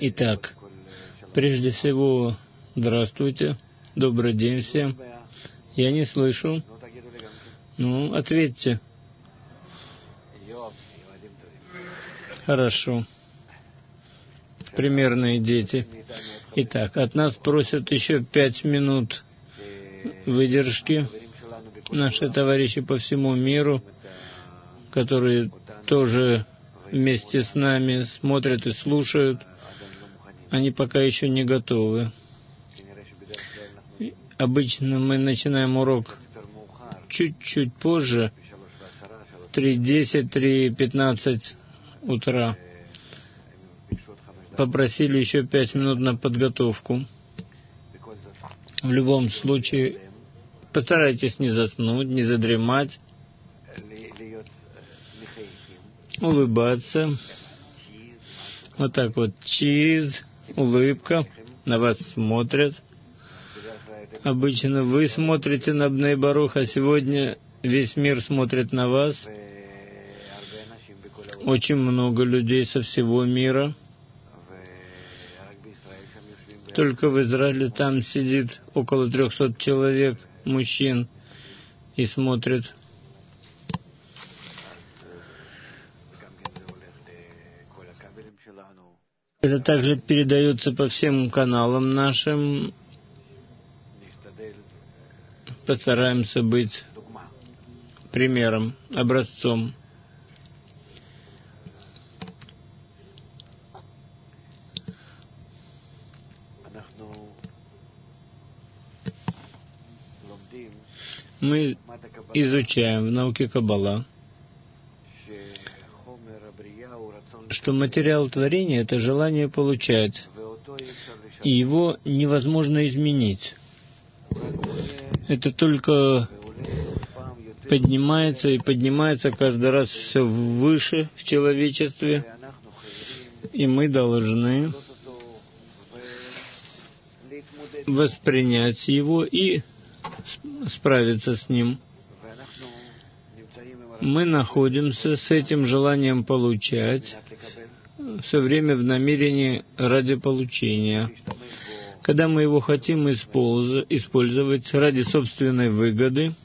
Итак, прежде всего, здравствуйте, добрый день всем. Я не слышу. Ну, ответьте. Хорошо. Примерные дети. Итак, от нас просят еще 5 минут выдержки. Наши товарищи по всему миру, которые тоже вместе с нами смотрят и слушают, они пока еще не готовы. Обычно мы начинаем урок чуть-чуть позже, 3:10, 3:15 утра. Попросили еще 5 минут на подготовку. В любом случае, постарайтесь не заснуть, не задремать, улыбаться. Вот так вот, чиз, улыбка, на вас смотрят. Обычно вы смотрите на Бней Барух, а сегодня весь мир смотрит на вас. Очень много людей со всего мира. Только в Израиле там сидит около 300 человек, мужчин, и смотрят. Это также передается по всем каналам нашим. Постараемся быть примером, образцом. Мы изучаем в науке Каббала, что материал творения — это желание получать, и его невозможно изменить. Это только поднимается и поднимается каждый раз все выше в человечестве, и мы должны воспринять его и справиться с ним. Мы находимся с этим желанием получать все время в намерении ради получения. Когда мы его хотим использовать ради собственной выгоды,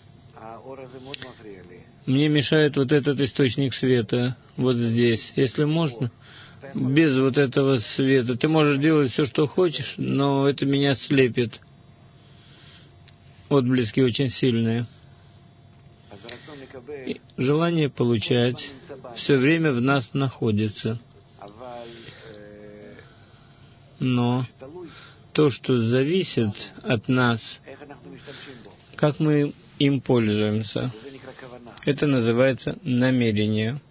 мне мешает вот этот источник света вот здесь. Если можно, без вот этого света. Ты можешь делать все, что хочешь, но это меня слепит. Отблески очень сильные. И желание получать все время в нас находится. Но то, что зависит от нас, как мы им пользуемся, это называется намерение.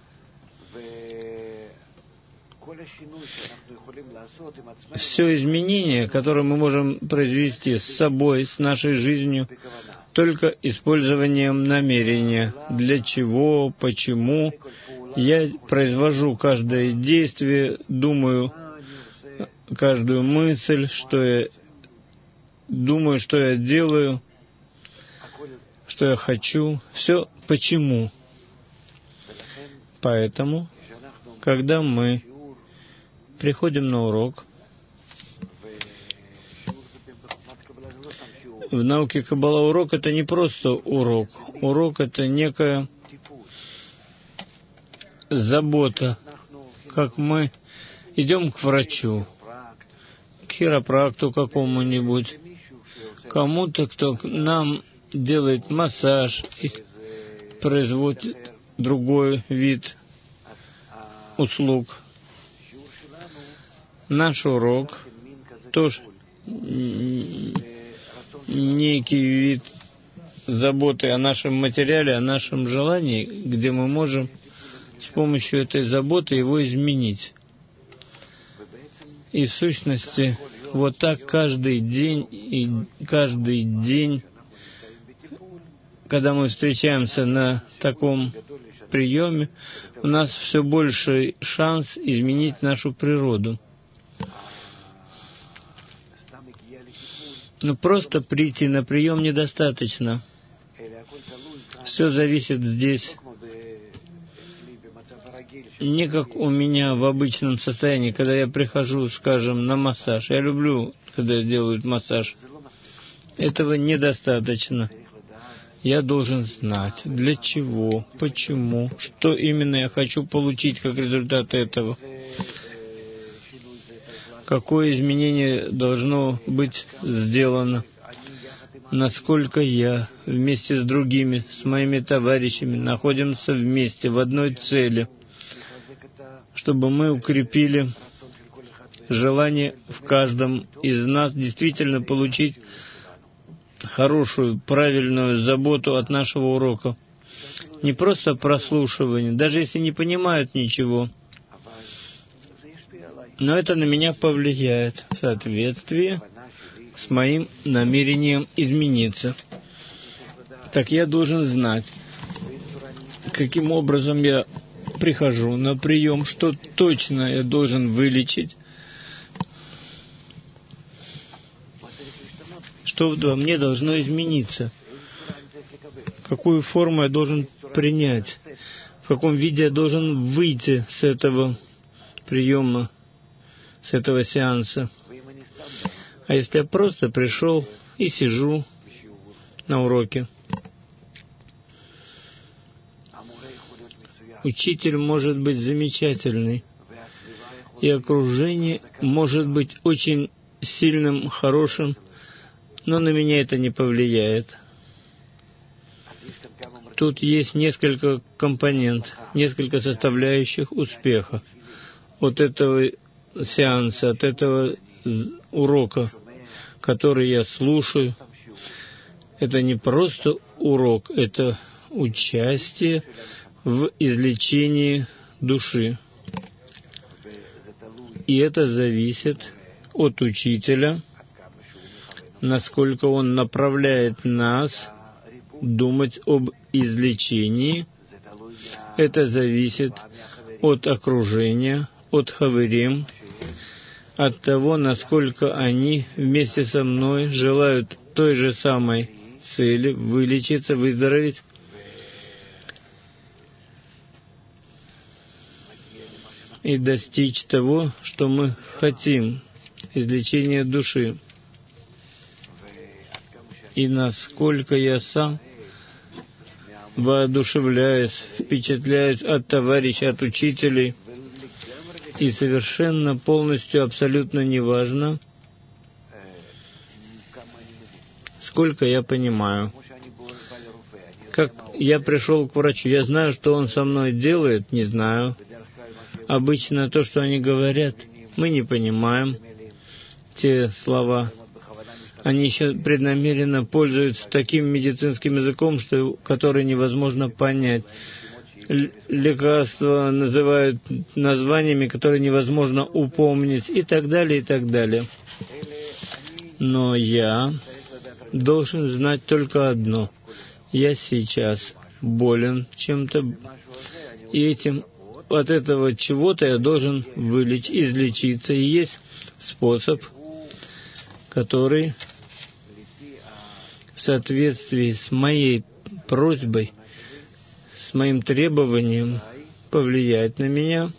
Все изменения, которые мы можем произвести с собой, с нашей жизнью, только использованием намерения. Для чего, почему я произвожу каждое действие, думаю каждую мысль, что я думаю, что я делаю, что я хочу. Все почему. Поэтому, когда мы приходим на урок, в науке Каббала урок — это не просто урок. Урок — это некая забота, как мы идем к врачу, к хиропракту какому-нибудь, кому-то, кто нам делает массаж и производит другой вид услуг. Наш урок тоже некий вид заботы о нашем материале, о нашем желании, где мы можем с помощью этой заботы его изменить. И в сущности, вот так каждый день, когда мы встречаемся на таком приеме, у нас все больше шанс изменить нашу природу. Но просто прийти на прием недостаточно. Все зависит здесь не как у меня в обычном состоянии, когда я прихожу, скажем, на массаж. Я люблю, когда делают массаж. Этого недостаточно. Я должен знать, для чего, почему, что именно я хочу получить как результат этого. Какое изменение должно быть сделано. Насколько я вместе с другими, с моими товарищами, находимся вместе в одной цели, чтобы мы укрепили желание в каждом из нас действительно получить хорошую, правильную заботу от нашего урока. Не просто прослушивание, даже если не понимают ничего. Но это на меня повлияет в соответствии с моим намерением измениться. Так я должен знать, каким образом я прихожу на прием, что точно я должен вылечить, что во мне должно измениться, какую форму я должен принять, в каком виде я должен выйти с этого приема, с этого сеанса. А если я просто пришел и сижу на уроке, учитель может быть замечательный, и окружение может быть очень сильным, хорошим, но на меня это не повлияет. Тут есть несколько компонент, несколько составляющих успеха от этого сеанса, от этого урока, который я слушаю. Это не просто урок, это участие в излечении души. И это зависит от учителя, насколько он направляет нас думать об излечении. Это зависит от окружения, от хаверим, от того, насколько они вместе со мной желают той же самой цели — вылечиться, выздороветь. И достичь того, что мы хотим, излечения души. И насколько я сам воодушевляюсь, впечатляюсь от товарищей, от учителей, и совершенно полностью, абсолютно неважно, сколько я понимаю. Как я пришел к врачу, я знаю, что он со мной делает, не знаю. Обычно то, что они говорят, мы не понимаем те слова. Они еще преднамеренно пользуются таким медицинским языком, который невозможно понять. Лекарства называют названиями, которые невозможно упомнить, и так далее, и так далее. Но я должен знать только одно. Я сейчас болен чем-то, и от этого чего-то я должен излечиться. И есть способ, который в соответствии с моей просьбой, с моим требованием повлияет на меня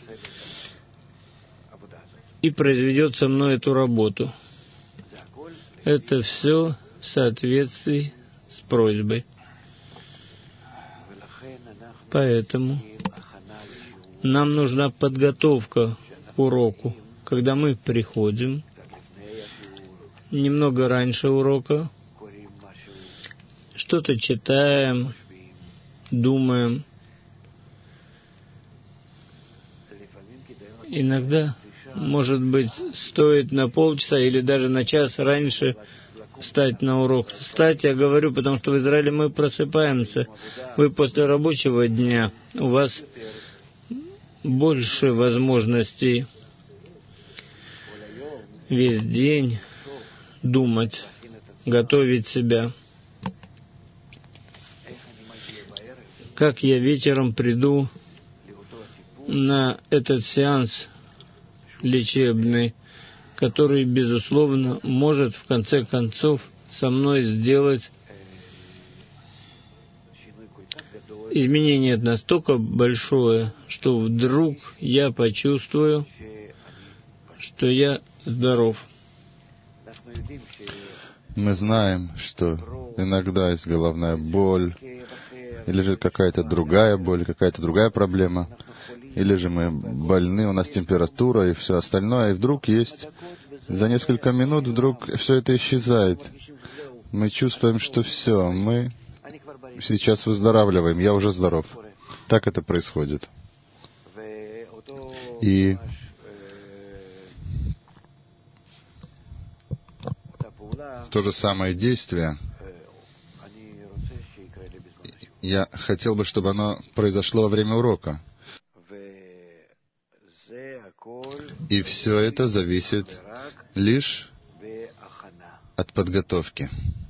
и произведет со мной эту работу. Это все в соответствии с просьбой. Поэтому нам нужна подготовка к уроку. Когда мы приходим немного раньше урока, что-то читаем, думаем. Иногда, может быть, стоит на полчаса или даже на час раньше встать на урок. Встать я говорю, потому что в Израиле мы просыпаемся. Вы после рабочего дня, у вас больше возможностей весь день думать, готовить себя. Как я вечером приду на этот сеанс лечебный, который, безусловно, может в конце концов со мной сделать изменение настолько большое, что вдруг я почувствую, что я здоров. Мы знаем, что иногда есть головная боль, или же какая-то другая боль, какая-то другая проблема, или же мы больны, у нас температура и все остальное, и вдруг есть, за несколько минут вдруг все это исчезает. Мы чувствуем, что все, мы сейчас выздоравливаем, я уже здоров. Так это происходит. И то же самое действие, я хотел бы, чтобы оно произошло во время урока. И все это зависит лишь от подготовки.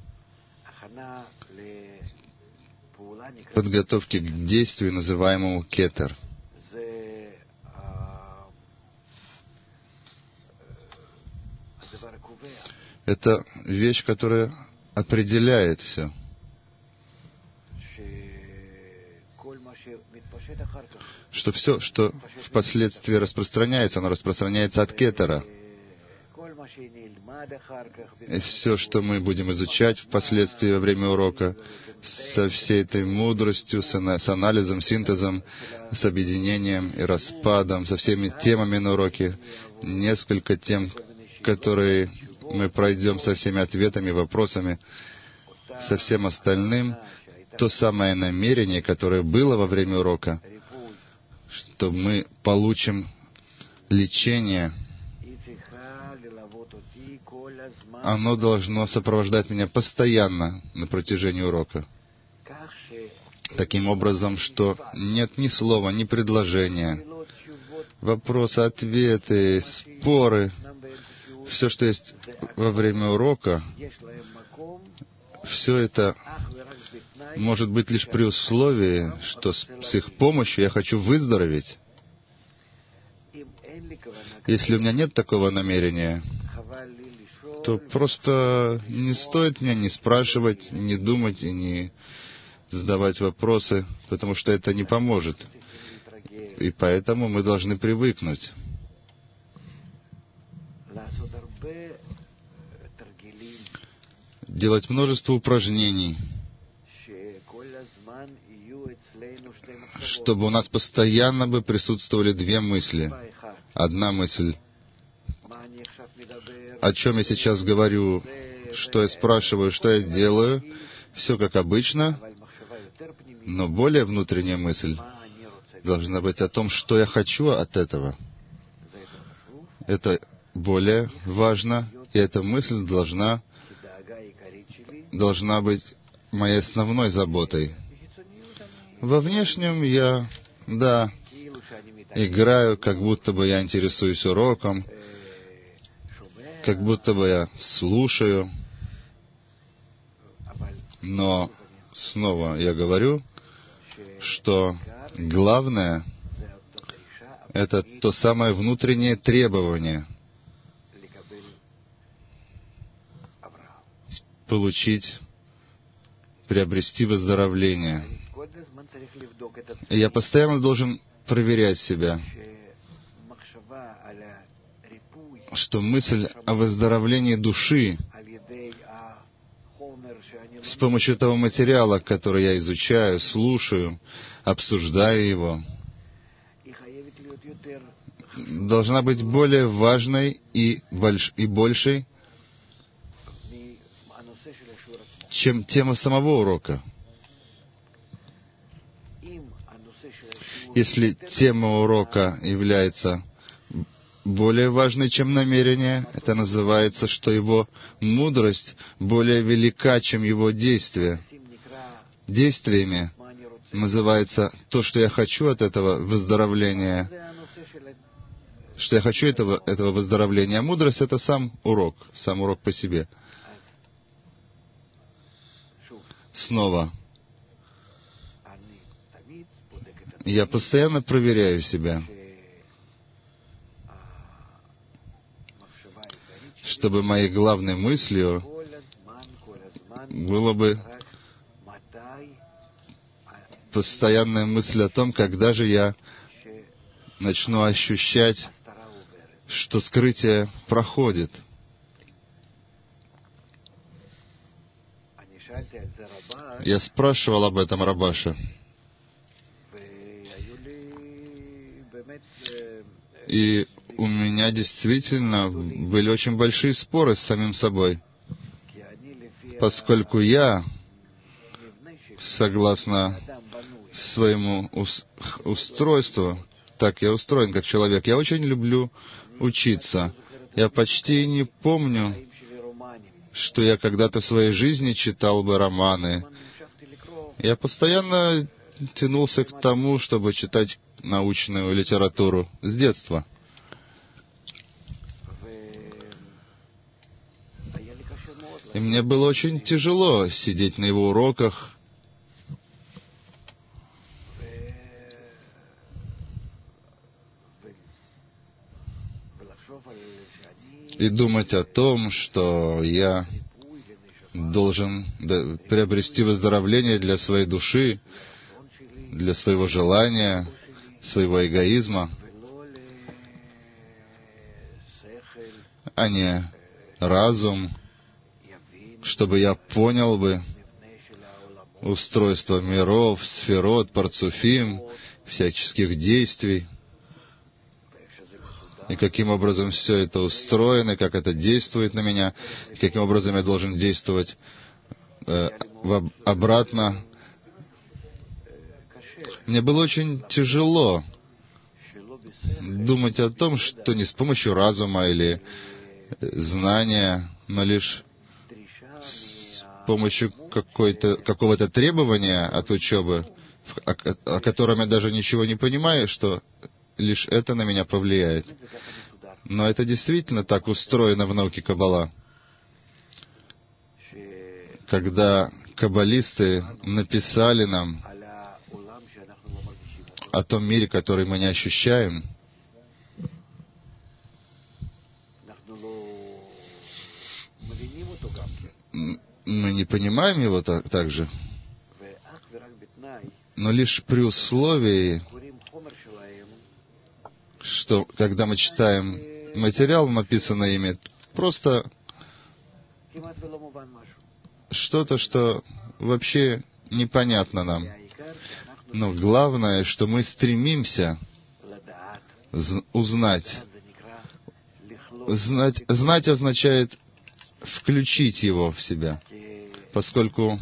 Подготовки к действию, называемому кетер. Это вещь, которая определяет все. Что все, что впоследствии распространяется, оно распространяется от кетера. И все, что мы будем изучать впоследствии во время урока, со всей этой мудростью, с анализом, синтезом, с объединением и распадом, со всеми темами на уроке, несколько тем, которые мы пройдем, со всеми ответами, вопросами, со всем остальным, то самое намерение, которое было во время урока, что мы получим лечение, оно должно сопровождать меня постоянно на протяжении урока. Таким образом, что нет ни слова, ни предложения, вопросы, ответы, споры, все, что есть во время урока, все это может быть лишь при условии, что с их помощью я хочу выздороветь. Если у меня нет такого намерения, то просто не стоит меня ни спрашивать, ни думать и не задавать вопросы, потому что это не поможет. И поэтому мы должны привыкнуть. Делать множество упражнений, чтобы у нас постоянно бы присутствовали две мысли. Одна мысль, о чем я сейчас говорю, что я спрашиваю, что я делаю, все как обычно, но более внутренняя мысль должна быть о том, что я хочу от этого. Это более важно, и эта мысль должна быть моей основной заботой. Во внешнем я, играю, как будто бы я интересуюсь уроком, как будто бы я слушаю, но снова я говорю, что главное — это то самое внутреннее требование приобрести выздоровление. И я постоянно должен проверять себя, что мысль о выздоровлении души с помощью того материала, который я изучаю, слушаю, обсуждаю его, должна быть более важной и большей, чем тема самого урока. Если тема урока является более важной, чем намерение, это называется, что его мудрость более велика, чем его действия. Действиями называется то, что я хочу от этого выздоровления, что я хочу этого выздоровления. А мудрость — это сам урок по себе. Снова. Я постоянно проверяю себя, чтобы моей главной мыслью было бы постоянная мысль о том, когда же я начну ощущать, что скрытие проходит. Я спрашивал об этом Рабаша. И у меня действительно были очень большие споры с самим собой, поскольку я, согласно своему устройству, так я устроен как человек, я очень люблю учиться. Я почти не помню, что я когда-то в своей жизни читал бы романы. Я постоянно тянулся к тому, чтобы читать научную литературу с детства. И мне было очень тяжело сидеть на его уроках и думать о том, что я должен приобрести выздоровление для своей души, для своего желания, своего эгоизма, а не разум, чтобы я понял бы устройство миров, сферот, парцуфим, всяческих действий, и каким образом все это устроено, как это действует на меня, и каким образом я должен действовать обратно. Мне было очень тяжело думать о том, что не с помощью разума или знания, но лишь с помощью какого-то требования от учебы, о котором я даже ничего не понимаю, что лишь это на меня повлияет. Но это действительно так устроено в науке Каббала. Когда каббалисты написали нам о том мире, который мы не ощущаем, мы не понимаем его так же, но лишь при условии, что когда мы читаем материал, написанный ими, просто что-то, что вообще непонятно нам. Но главное, что мы стремимся узнать. Знать означает включить его в себя, поскольку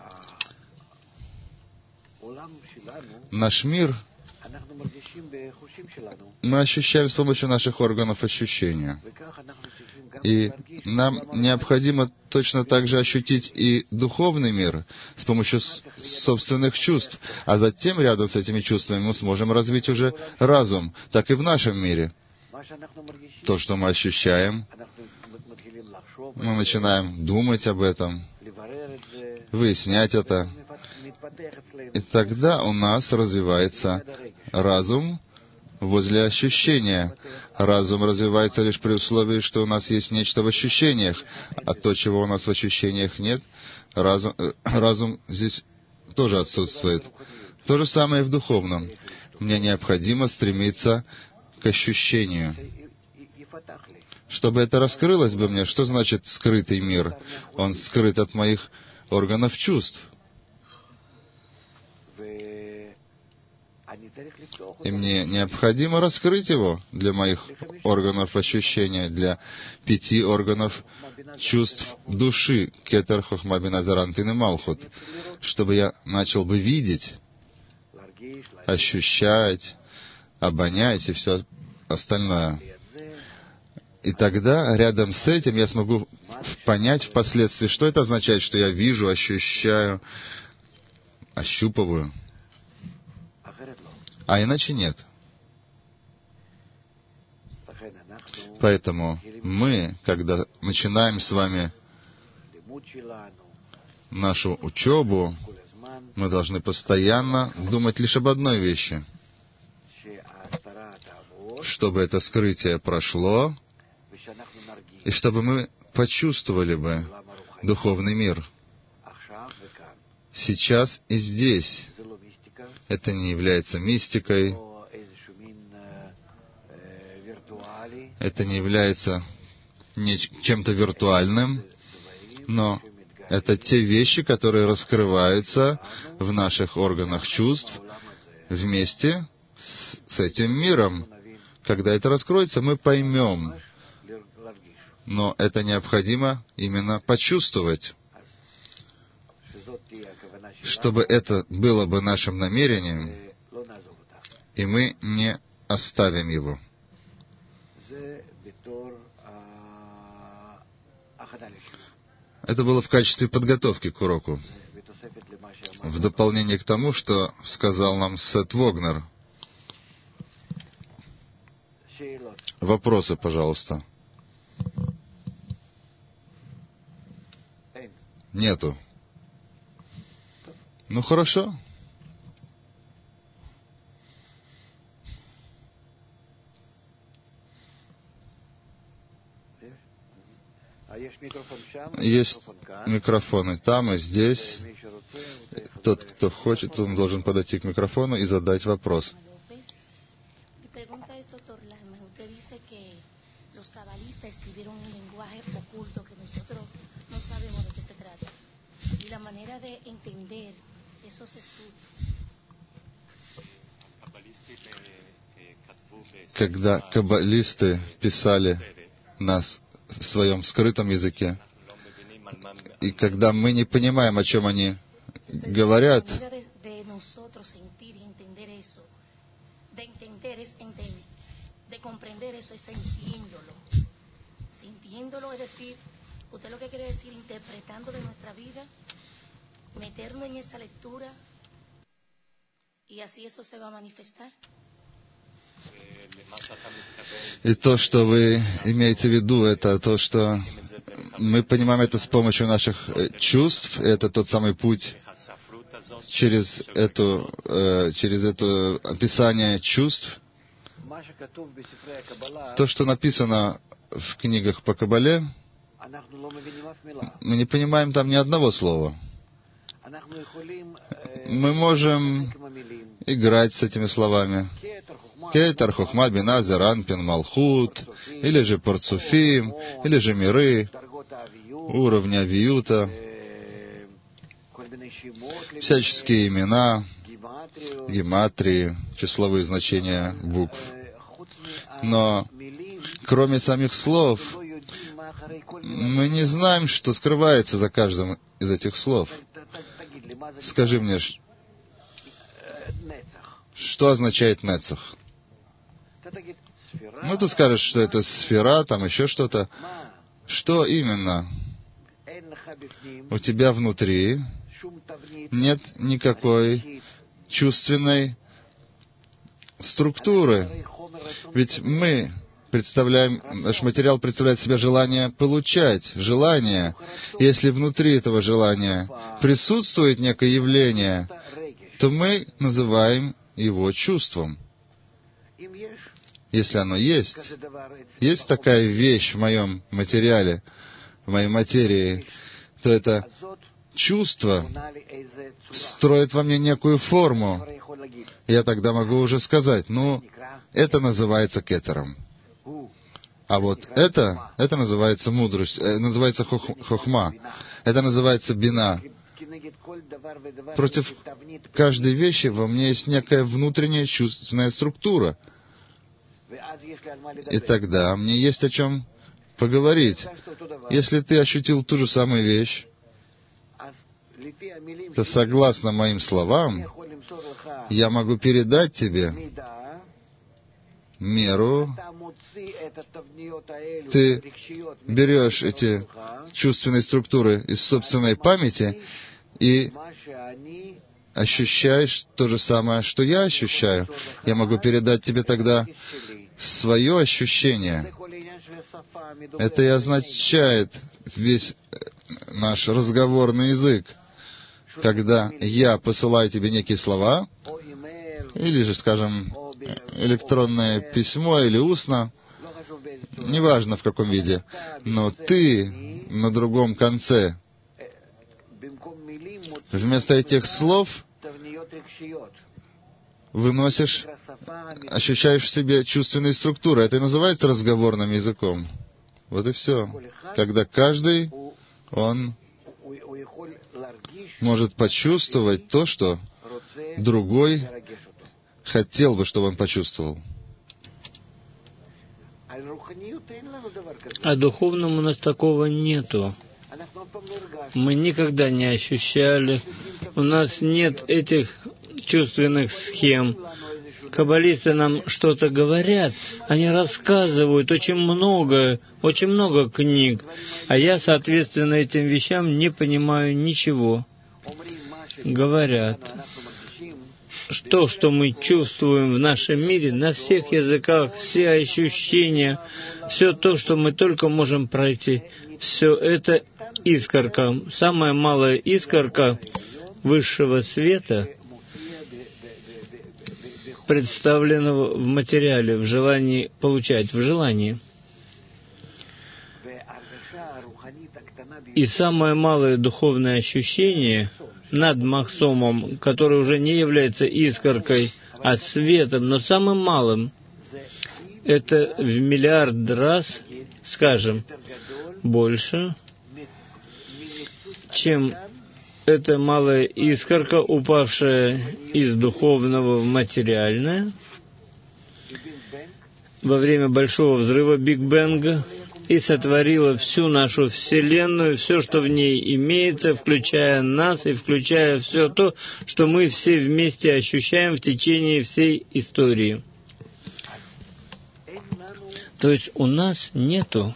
наш мир мы ощущаем с помощью наших органов ощущения. И нам необходимо точно так же ощутить и духовный мир с помощью собственных чувств, а затем рядом с этими чувствами мы сможем развить уже разум, так и в нашем мире. То, что мы ощущаем, мы начинаем думать об этом, выяснять это, и тогда у нас развивается разум возле ощущения. Разум развивается лишь при условии, что у нас есть нечто в ощущениях, а то, чего у нас в ощущениях нет, разум здесь тоже отсутствует. То же самое и в духовном. Мне необходимо стремиться к ощущению. Чтобы это раскрылось бы мне, что значит скрытый мир? Он скрыт от моих органов чувств. И мне необходимо раскрыть его для моих органов ощущения, для 5 органов чувств души, кетер, хохма, бина, заран, пин и малхут, чтобы я начал бы видеть, ощущать, обонять и все остальное. И тогда рядом с этим я смогу понять впоследствии, что это означает, что я вижу, ощущаю, ощупываю. А иначе нет. Поэтому мы, когда начинаем с вами нашу учебу, мы должны постоянно думать лишь об одной вещи. Чтобы это скрытие прошло, и чтобы мы почувствовали бы духовный мир сейчас и здесь. Это не является мистикой. Это не является чем-то виртуальным, но это те вещи, которые раскрываются в наших органах чувств вместе с этим миром. Когда это раскроется, мы поймем. Но это необходимо именно почувствовать. Чтобы это было бы нашим намерением, и мы не оставим его. Это было в качестве подготовки к уроку, в дополнение к тому, что сказал нам Сет Вогнер. Вопросы, пожалуйста. Нету. Ну, хорошо. Есть микрофоны там и здесь. Тот, кто хочет, он должен подойти к микрофону и задать вопрос. Когда каббалисты писали на своем скрытом языке, и когда мы не понимаем, о чем они говорят, и то, что вы имеете в виду, это то, что мы понимаем это с помощью наших чувств, это тот самый путь через это описание чувств. То, что написано в книгах по Каббале, мы не понимаем там ни одного слова. Мы можем играть с этими словами. Кетер, Хохма, Бина, Зеран, Пин, Малхут, или же Парцуфим, или же миры, уровни Авиюта, всяческие имена, гематрии, числовые значения букв. Но кроме самих слов, мы не знаем, что скрывается за каждым из этих слов. Скажи мне, что означает нецах? Ну, ты скажешь, что это сфера, там еще что-то. Что именно? У тебя внутри нет никакой чувственной структуры. Ведь мы представляем, наш материал представляет в себе желание получать, желание. Если внутри этого желания присутствует некое явление, то мы называем его чувством. Если оно есть такая вещь в моем материале, в моей материи, то это чувство строит во мне некую форму. Я тогда могу уже сказать, это называется кетером. А вот это называется мудрость, называется хохма, это называется бина. Против каждой вещи во мне есть некая внутренняя чувственная структура. И тогда мне есть о чем поговорить. Если ты ощутил ту же самую вещь, то согласно моим словам, я могу передать тебе меру. Ты берешь эти чувственные структуры из собственной памяти и ощущаешь то же самое, что я ощущаю. Я могу передать тебе тогда свое ощущение. Это и означает весь наш разговорный язык. Когда я посылаю тебе некие слова, или же, скажем, электронное письмо или устно, неважно в каком виде, но ты на другом конце, вместо этих слов, выносишь, ощущаешь в себе чувственные структуры. Это и называется разговорным языком. Вот и все. Когда каждый, он может почувствовать то, что другой хотел бы, чтобы он почувствовал. А духовном у нас такого нету. Мы никогда не ощущали. У нас нет этих чувственных схем. Каббалисты нам что-то говорят, они рассказывают очень много книг, а я, соответственно, этим вещам не понимаю ничего. Говорят, что мы чувствуем в нашем мире, на всех языках, все ощущения, все то, что мы только можем пройти, все это искорка, самая малая искорка высшего света, представленного в материале, в желании получать, в желании. И самое малое духовное ощущение над Махсомом, который уже не является искоркой, а светом, но самым малым, это в миллиард раз, скажем, больше, чем эта малая искорка, упавшая из духовного в материальное во время большого взрыва Биг Бенга и сотворила всю нашу Вселенную, все, что в ней имеется, включая нас и включая все то, что мы все вместе ощущаем в течение всей истории. То есть у нас нету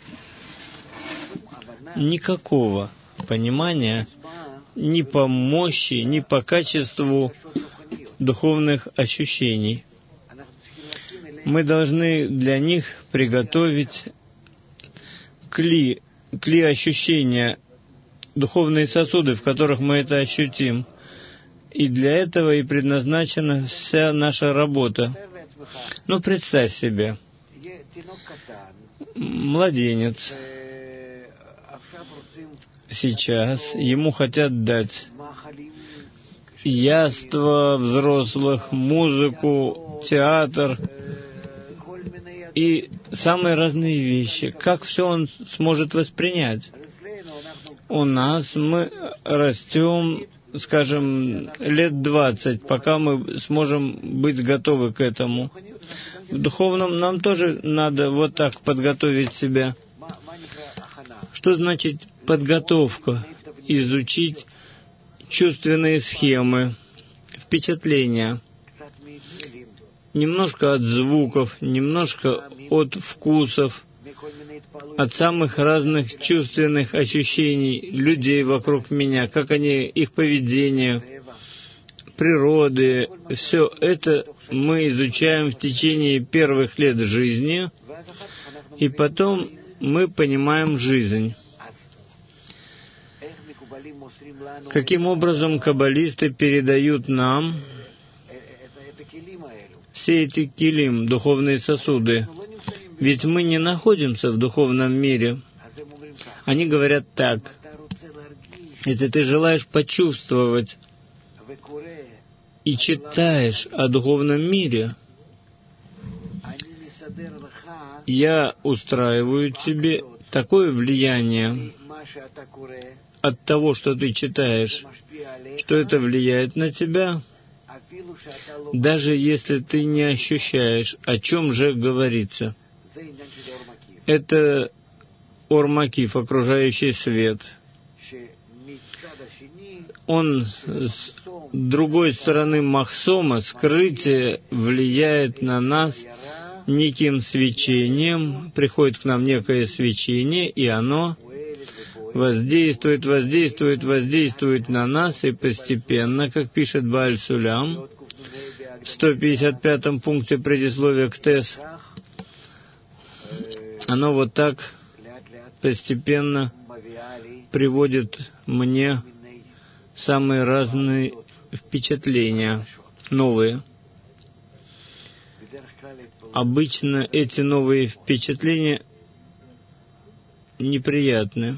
никакого понимания ни по мощи, ни по качеству духовных ощущений. Мы должны для них приготовить кли ощущения, духовные сосуды, в которых мы это ощутим. И для этого и предназначена вся наша работа. Ну, представь себе, младенец. Сейчас ему хотят дать яства взрослых, музыку, театр и самые разные вещи. Как все он сможет воспринять? У нас мы растем, скажем, лет 20, пока мы сможем быть готовы к этому. В духовном нам тоже надо вот так подготовить себя. Что значит подготовка? Изучить чувственные схемы, впечатления. Немножко от звуков, немножко от вкусов, от самых разных чувственных ощущений людей вокруг меня, как они, их поведение, природы. Все это мы изучаем в течение первых лет жизни, и потом мы понимаем жизнь. Каким образом каббалисты передают нам все эти килим, духовные сосуды? Ведь мы не находимся в духовном мире. Они говорят так: если ты желаешь почувствовать и читаешь о духовном мире, я устраиваю тебе такое влияние от того, что ты читаешь, что это влияет на тебя, даже если ты не ощущаешь, о чем же говорится. Это Ор-Макиф, окружающий свет. Он с другой стороны Махсома, скрытие, влияет на нас неким свечением, приходит к нам некое свечение, и оно воздействует на нас, и постепенно, как пишет Бааль Сулям, в 155-м пункте предисловия к Тес, оно вот так постепенно приводит мне самые разные впечатления, новые. Обычно эти новые впечатления неприятны,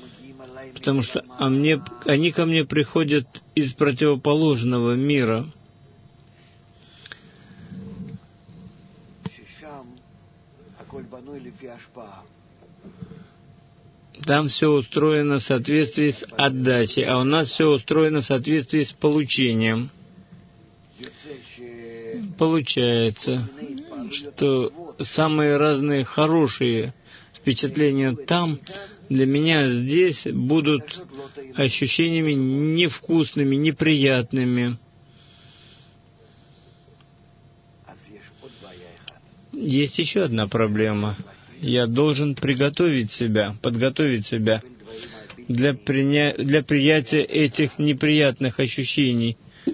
потому что они ко мне приходят из противоположного мира. Там все устроено в соответствии с отдачей, а у нас все устроено в соответствии с получением. Получается, что самые разные хорошие впечатления там для меня здесь будут ощущениями невкусными, неприятными. Есть еще одна проблема. Я должен подготовить себя для приятия этих неприятных ощущений.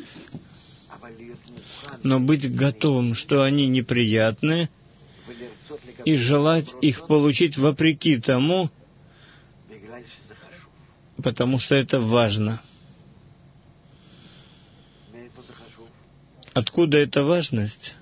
Но быть готовым, что они неприятны, и желать их получить вопреки тому, потому что это важно. Откуда эта важность?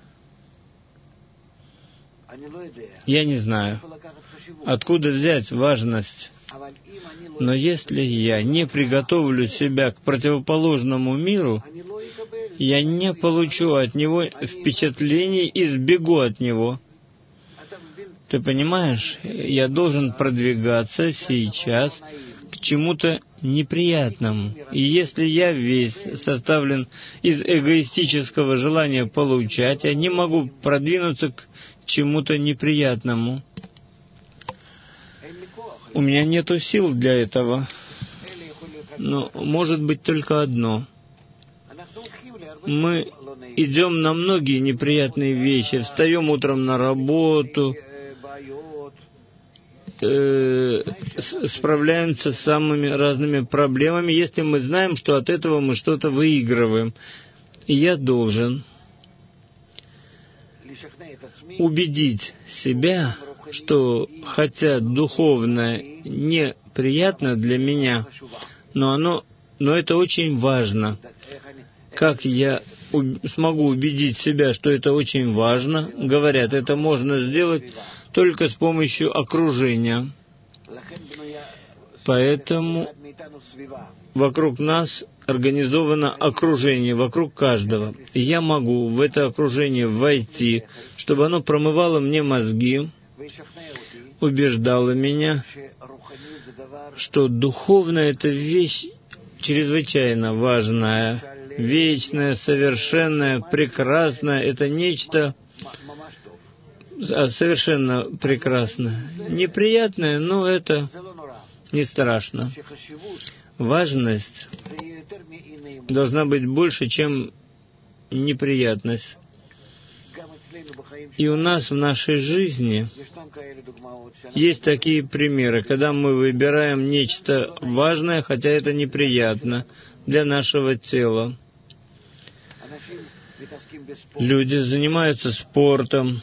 Я не знаю. Откуда взять важность? Но если я не приготовлю себя к противоположному миру, я не получу от него впечатлений и сбегу от него. Ты понимаешь, я должен продвигаться сейчас к чему-то неприятному. И если я весь составлен из эгоистического желания получать, я не могу продвинуться к чему-то неприятному. У меня нет сил для этого. Но может быть только одно. Мы идем на многие неприятные вещи, встаем утром на работу, справляемся с самыми разными проблемами, если мы знаем, что от этого мы что-то выигрываем. И я должен убедить себя, что хотя духовное неприятно для меня, но это очень важно. Как я смогу убедить себя, что это очень важно? Говорят, это можно сделать только с помощью окружения. Поэтому вокруг нас организовано окружение, вокруг каждого. И я могу в это окружение войти, чтобы оно промывало мне мозги, убеждало меня, что духовная — это вещь чрезвычайно важная, вечная, совершенная, прекрасная. Это нечто совершенно прекрасное. Неприятное, но это не страшно. Важность должна быть больше, чем неприятность. И у нас в нашей жизни есть такие примеры, когда мы выбираем нечто важное, хотя это неприятно для нашего тела. Люди занимаются спортом.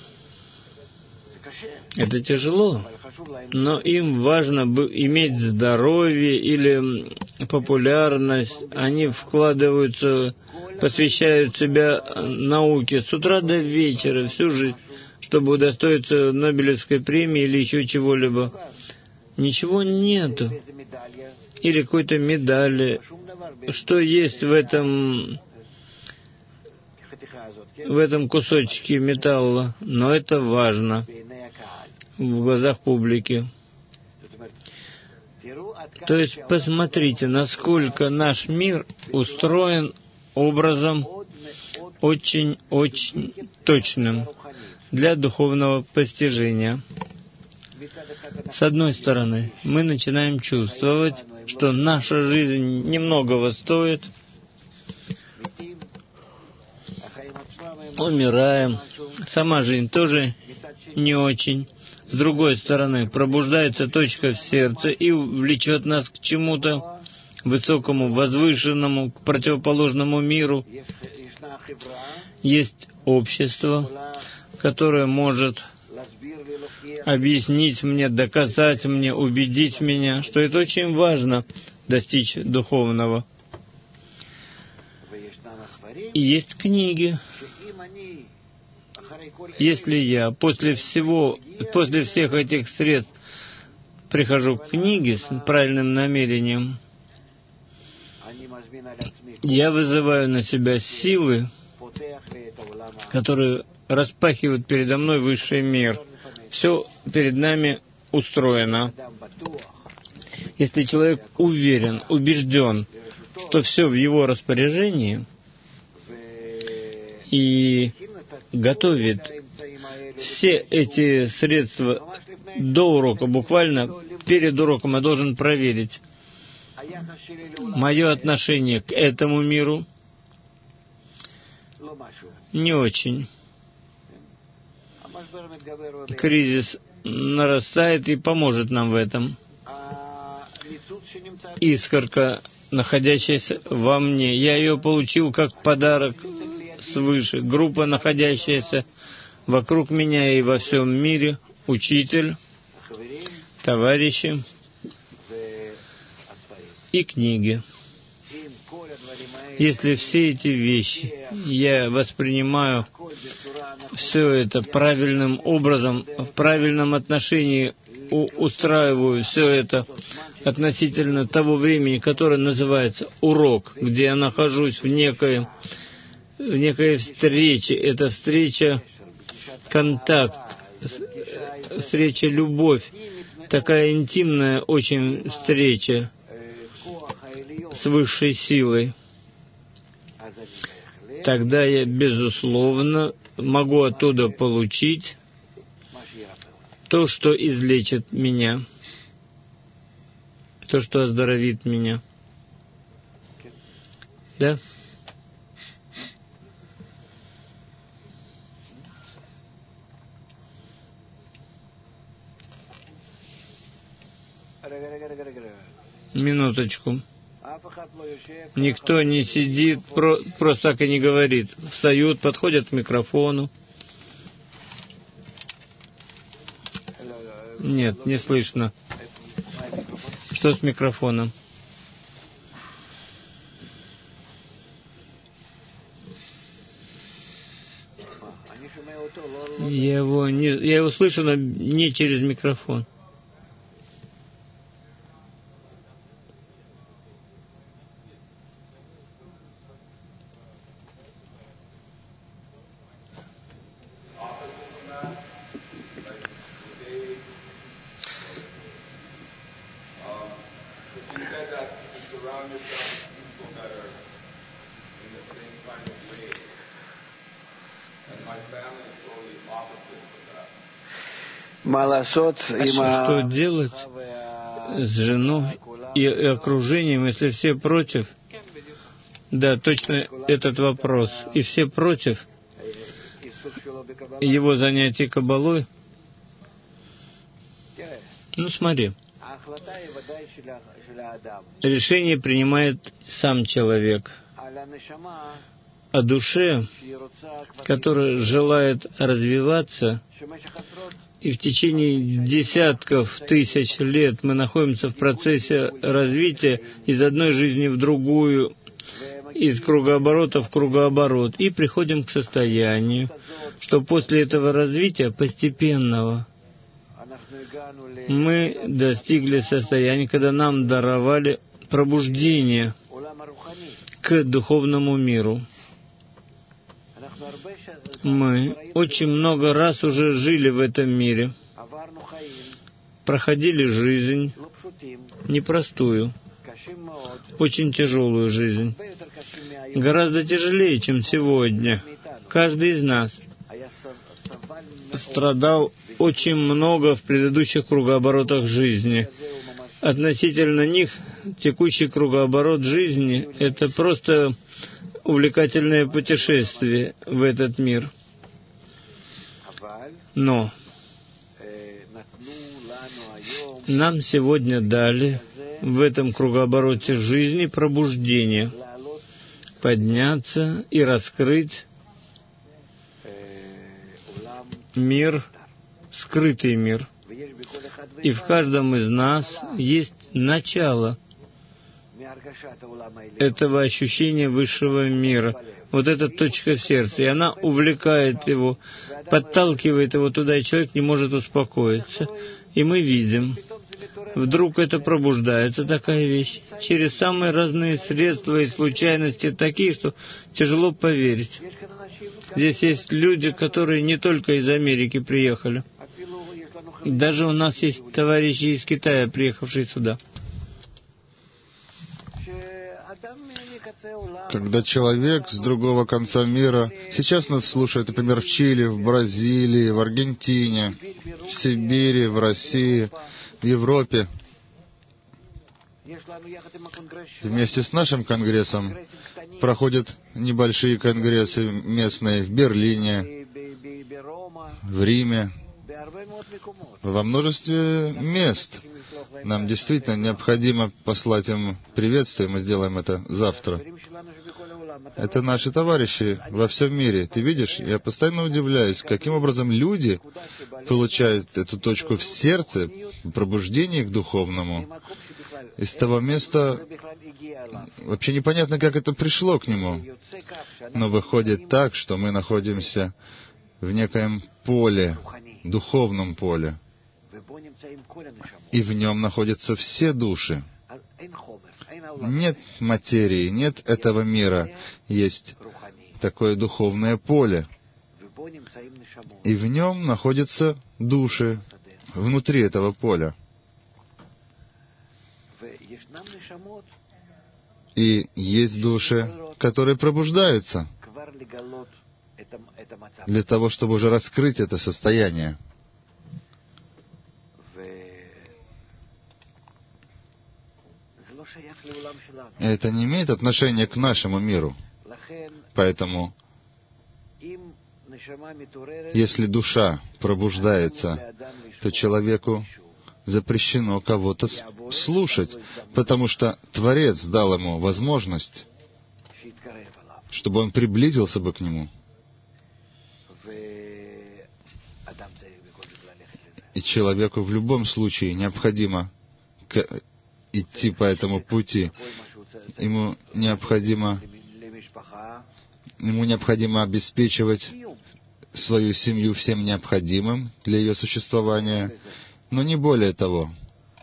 Это тяжело, но им важно иметь здоровье или популярность. Они вкладываются, посвящают себя науке с утра до вечера, всю жизнь, чтобы удостоиться Нобелевской премии или еще чего-либо. Ничего нету. Или какой-то медали. Что есть в этом кусочке металла? Но это важно в глазах публики. То есть посмотрите, насколько наш мир устроен образом очень-очень точным для духовного постижения. С одной стороны, мы начинаем чувствовать, что наша жизнь немногого стоит, умираем, сама жизнь тоже не очень. С другой стороны, пробуждается точка в сердце и влечет нас к чему-то высокому, возвышенному, к противоположному миру. Есть общество, которое может объяснить мне, доказать мне, убедить меня, что это очень важно достичь духовного. И есть книги. Если я после всех этих средств прихожу к книге с правильным намерением, я вызываю на себя силы, которые распахивают передо мной высший мир. Все перед нами устроено. Если человек уверен, убежден, что все в его распоряжении, и готовит все эти средства до урока, буквально перед уроком я должен проверить мое отношение к этому миру не очень. Кризис нарастает и поможет нам в этом. Искорка, находящаяся во мне, я ее получил как подарок свыше. Группа, находящаяся вокруг меня и во всем мире, учитель, товарищи и книги. Если все эти вещи я воспринимаю все это правильным образом, в правильном отношении устраиваю все это относительно того времени, которое называется урок, где я нахожусь в некой встрече. Это встреча, контакт, встреча, любовь, такая интимная очень встреча с высшей силой. Тогда я, безусловно, могу оттуда получить то, что излечит меня, то, что оздоровит меня. Да? Минуточку. Никто не сидит, просто так и не говорит. Встают, подходят к микрофону. Нет, не слышно. Что с микрофоном? Я его слышу, но не через микрофон. Что делать с женой и окружением, если все против? Да, точно этот вопрос. И все против его занятий каббалой? Ну, смотри. Решение принимает сам человек. О душе, которая желает развиваться, и в течение десятков тысяч лет мы находимся в процессе развития из одной жизни в другую, из кругооборота в кругооборот, и приходим к состоянию, что после этого развития постепенного мы достигли состояния, когда нам даровали пробуждение к духовному миру. Мы очень много раз уже жили в этом мире, проходили жизнь непростую, очень тяжелую жизнь, гораздо тяжелее, чем сегодня. Каждый из нас страдал очень много в предыдущих кругооборотах жизни. Относительно них текущий кругооборот жизни — это просто увлекательное путешествие в этот мир. Но нам сегодня дали в этом кругообороте жизни пробуждение, подняться и раскрыть мир, скрытый мир. И в каждом из нас есть начало этого ощущения высшего мира. Вот эта точка в сердце, и она увлекает его, подталкивает его туда, и человек не может успокоиться. И мы видим, вдруг это пробуждается, такая вещь, через самые разные средства и случайности, такие, что тяжело поверить. Здесь есть люди, которые не только из Америки приехали, Даже у нас есть товарищи из Китая, приехавшие сюда. Когда человек с другого конца мира, сейчас нас слушает, например, в Чили, в Бразилии, в Аргентине, в Сибири, в России, в Европе, вместе с нашим конгрессом проходят небольшие конгрессы местные в Берлине, в Риме, во множестве мест. Нам действительно необходимо послать им приветствие, мы сделаем это завтра. Это наши товарищи во всем мире. Ты видишь, я постоянно удивляюсь, каким образом люди получают эту точку в сердце, пробуждение к духовному. Из того места вообще непонятно, как это пришло к нему. Но выходит так, что мы находимся в некоем поле, духовном поле, и в нем находятся все души. Нет материи, нет этого мира. Есть такое духовное поле, и в нем находятся души внутри этого поля. И есть души, которые пробуждаются для того, чтобы уже раскрыть это состояние. Это не имеет отношения к нашему миру. Поэтому, если душа пробуждается, то человеку запрещено кого-то слушать, потому что Творец дал ему возможность, чтобы он приблизился бы к нему. И человеку в любом случае необходимо идти по этому пути. Ему необходимо обеспечивать свою семью всем необходимым для ее существования, но не более того.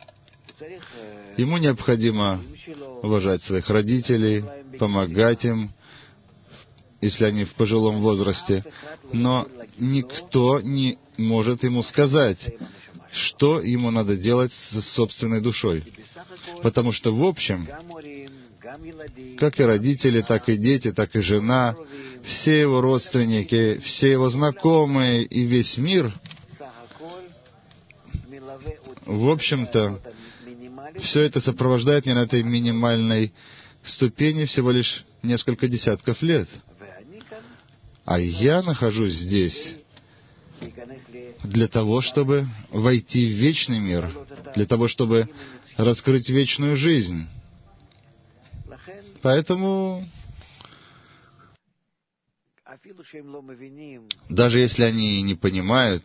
Ему необходимо уважать своих родителей, помогать им, если они в пожилом возрасте, но никто не может ему сказать, что ему надо делать с собственной душой. Потому что, в общем, как и родители, так и дети, так и жена, все его родственники, все его знакомые и весь мир, в общем-то, все это сопровождает меня на этой минимальной ступени всего лишь несколько десятков лет. А я нахожусь здесь для того, чтобы войти в вечный мир, для того, чтобы раскрыть вечную жизнь. Поэтому, даже если они не понимают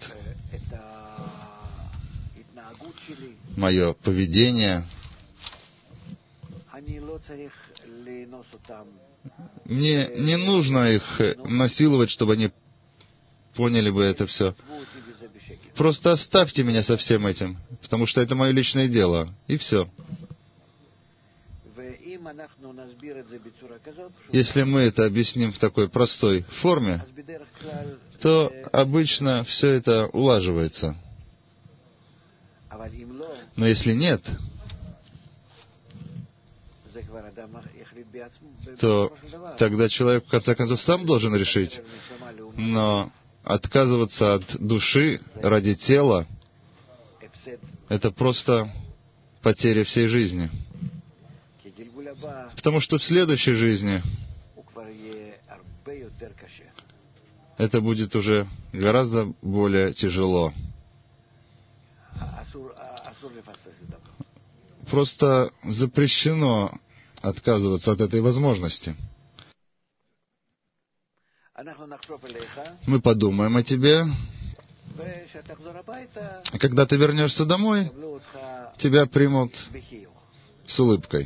мое поведение, мне не нужно их насиловать, чтобы они поняли бы это все. Просто оставьте меня со всем этим, потому что это мое личное дело, и все. Если мы это объясним в такой простой форме, то обычно все это улаживается. Но если нет, то тогда человек, в конце концов, сам должен решить. Но отказываться от души ради тела — это просто потеря всей жизни. Потому что в следующей жизни это будет уже гораздо более тяжело. Просто запрещено отказываться от этой возможности. Мы подумаем о тебе, и когда ты вернешься домой, тебя примут с улыбкой.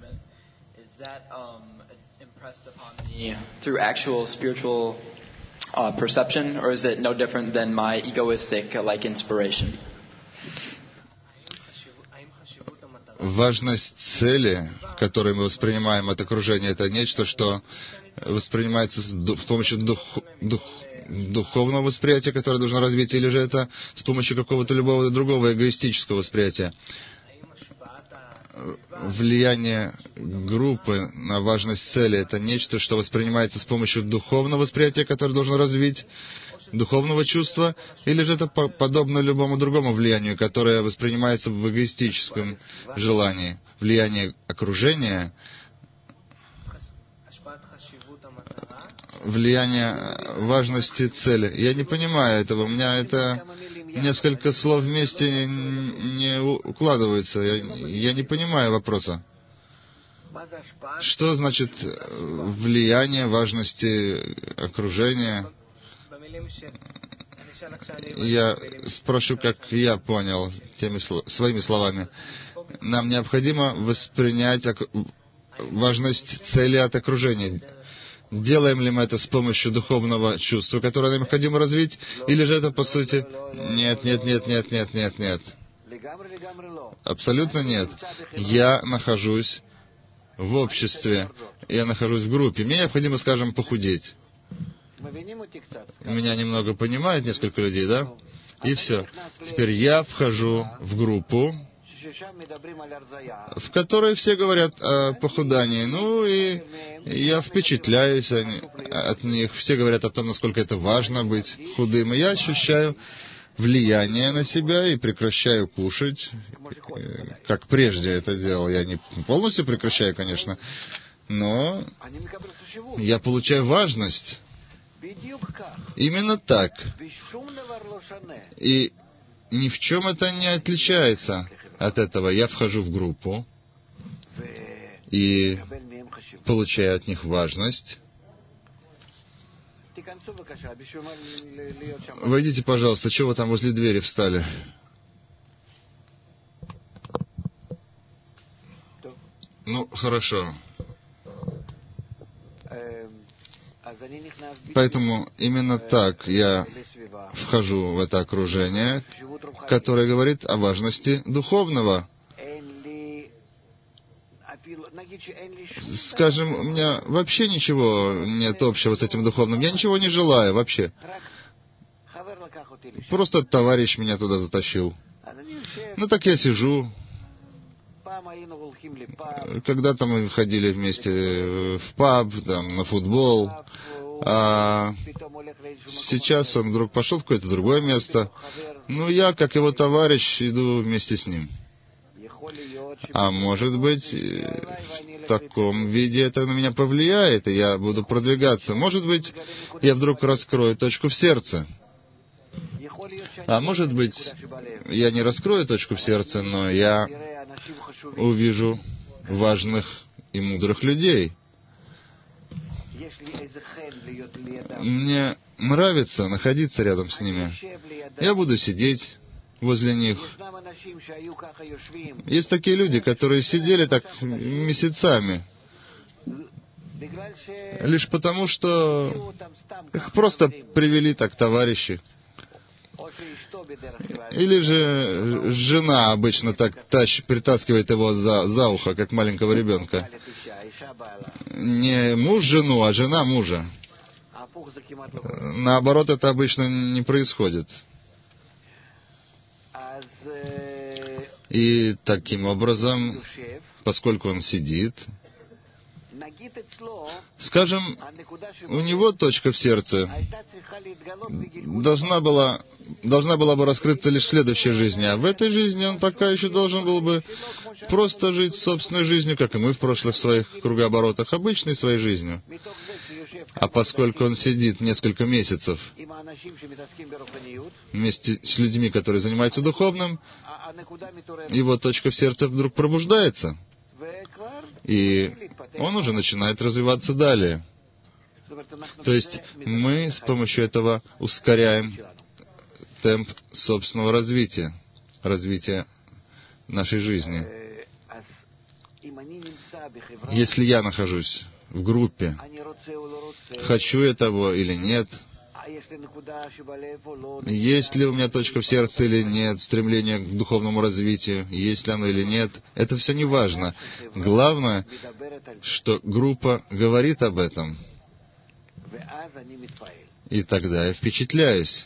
Impressed upon me through actual spiritual perception, or is it no different than my egoistic inspiration? Важность цели, которую мы воспринимаем от окружения, это нечто, что воспринимается с помощью духовного восприятия, которое должно развить, или же это с помощью какого-то любого другого эгоистического восприятия. Влияние группы на важность цели — это нечто, что воспринимается с помощью духовного восприятия, которое должно развить, духовного чувства, или же это подобно любому другому влиянию, которое воспринимается в эгоистическом желании. Влияние окружения, влияние важности цели. Я не понимаю этого. У меня это несколько слов вместе не укладываются. Я не понимаю вопроса. Что значит влияние важности окружения? Я спрошу, как я понял, своими словами. Нам необходимо воспринять важность цели от окружения. Делаем ли мы это с помощью духовного чувства, которое необходимо развить, или же это, по сути, нет. Абсолютно нет. Я нахожусь в обществе, я нахожусь в группе. Мне необходимо, скажем, похудеть. Меня немного понимают несколько людей, да? И все. Теперь я вхожу в группу, в которой все говорят о похудании. Ну и я впечатляюсь от них. Все говорят о том, насколько это важно быть худым. И я ощущаю влияние на себя и прекращаю кушать, как прежде это делал. Я не полностью прекращаю, конечно, но я получаю важность. Именно так. И ни в чем это не отличается от этого. Я вхожу в группу и получаю от них важность. Войдите, пожалуйста. Чего вы там возле двери встали? Ну, хорошо. Поэтому именно так я вхожу в это окружение, которое говорит о важности духовного. Скажем, у меня вообще ничего нет общего с этим духовным. Я ничего не желаю вообще. Просто товарищ меня туда затащил. Ну так я сижу. Когда-то мы ходили вместе в паб, там, на футбол, а сейчас он вдруг пошел в какое-то другое место. Ну, я, как его товарищ, иду вместе с ним. А может быть, в таком виде это на меня повлияет, и я буду продвигаться. Может быть, я вдруг раскрою точку в сердце. А может быть, я не раскрою точку в сердце, но я увижу важных и мудрых людей. Мне нравится находиться рядом с ними. Я буду сидеть возле них. Есть такие люди, которые сидели так месяцами, лишь потому, что их просто привели так товарищи. Или же жена обычно так притаскивает его за ухо, как маленького ребенка. Не муж жену, а жена мужа. Наоборот, это обычно не происходит. И таким образом, поскольку он сидит, скажем, у него точка в сердце должна была бы раскрыться лишь в следующей жизни, а в этой жизни он пока еще должен был бы просто жить собственной жизнью, как и мы в прошлых своих кругооборотах, обычной своей жизнью. А поскольку он сидит несколько месяцев вместе с людьми, которые занимаются духовным, его точка в сердце вдруг пробуждается. И он уже начинает развиваться далее. То есть мы с помощью этого ускоряем темп собственного развития нашей жизни. Если я нахожусь в группе, хочу я того или нет, Есть ли у меня точка в сердце или нет, стремление к духовному развитию, есть ли оно или нет, это все не важно. Главное, что группа говорит об этом. И тогда я впечатляюсь.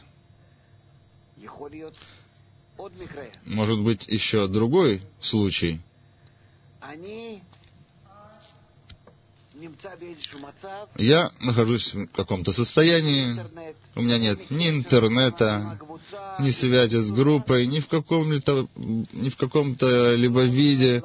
Может быть, еще другой случай. Я нахожусь в каком-то состоянии, у меня нет ни интернета, ни связи с группой, ни в каком-то либо виде,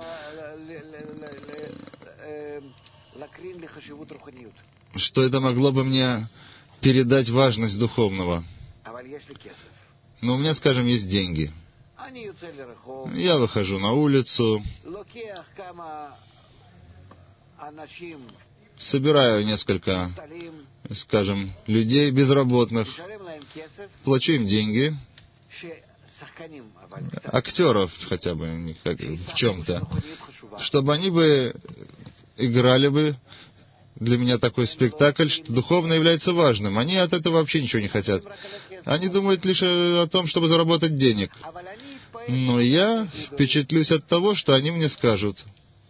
что это могло бы мне передать важность духовного. Но у меня, скажем, есть деньги. Я выхожу на улицу, собираю несколько, скажем, людей безработных, плачу им деньги, актеров хотя бы в чем-то, чтобы они бы играли бы для меня такой спектакль, что духовно является важным. Они от этого вообще ничего не хотят. Они думают лишь о том, чтобы заработать денег. Но я впечатлюсь от того, что они мне скажут.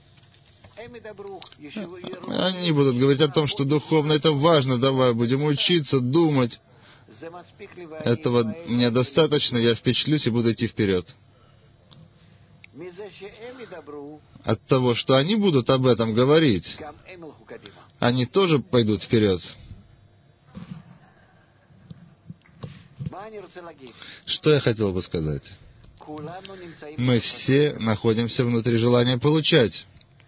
Они будут говорить о том, что духовно это важно, давай будем учиться, думать. Этого мне достаточно, я впечатлюсь и буду идти вперед. От того, что они будут об этом говорить, они тоже пойдут вперед. Что я хотел бы сказать? Мы все находимся внутри желания получать.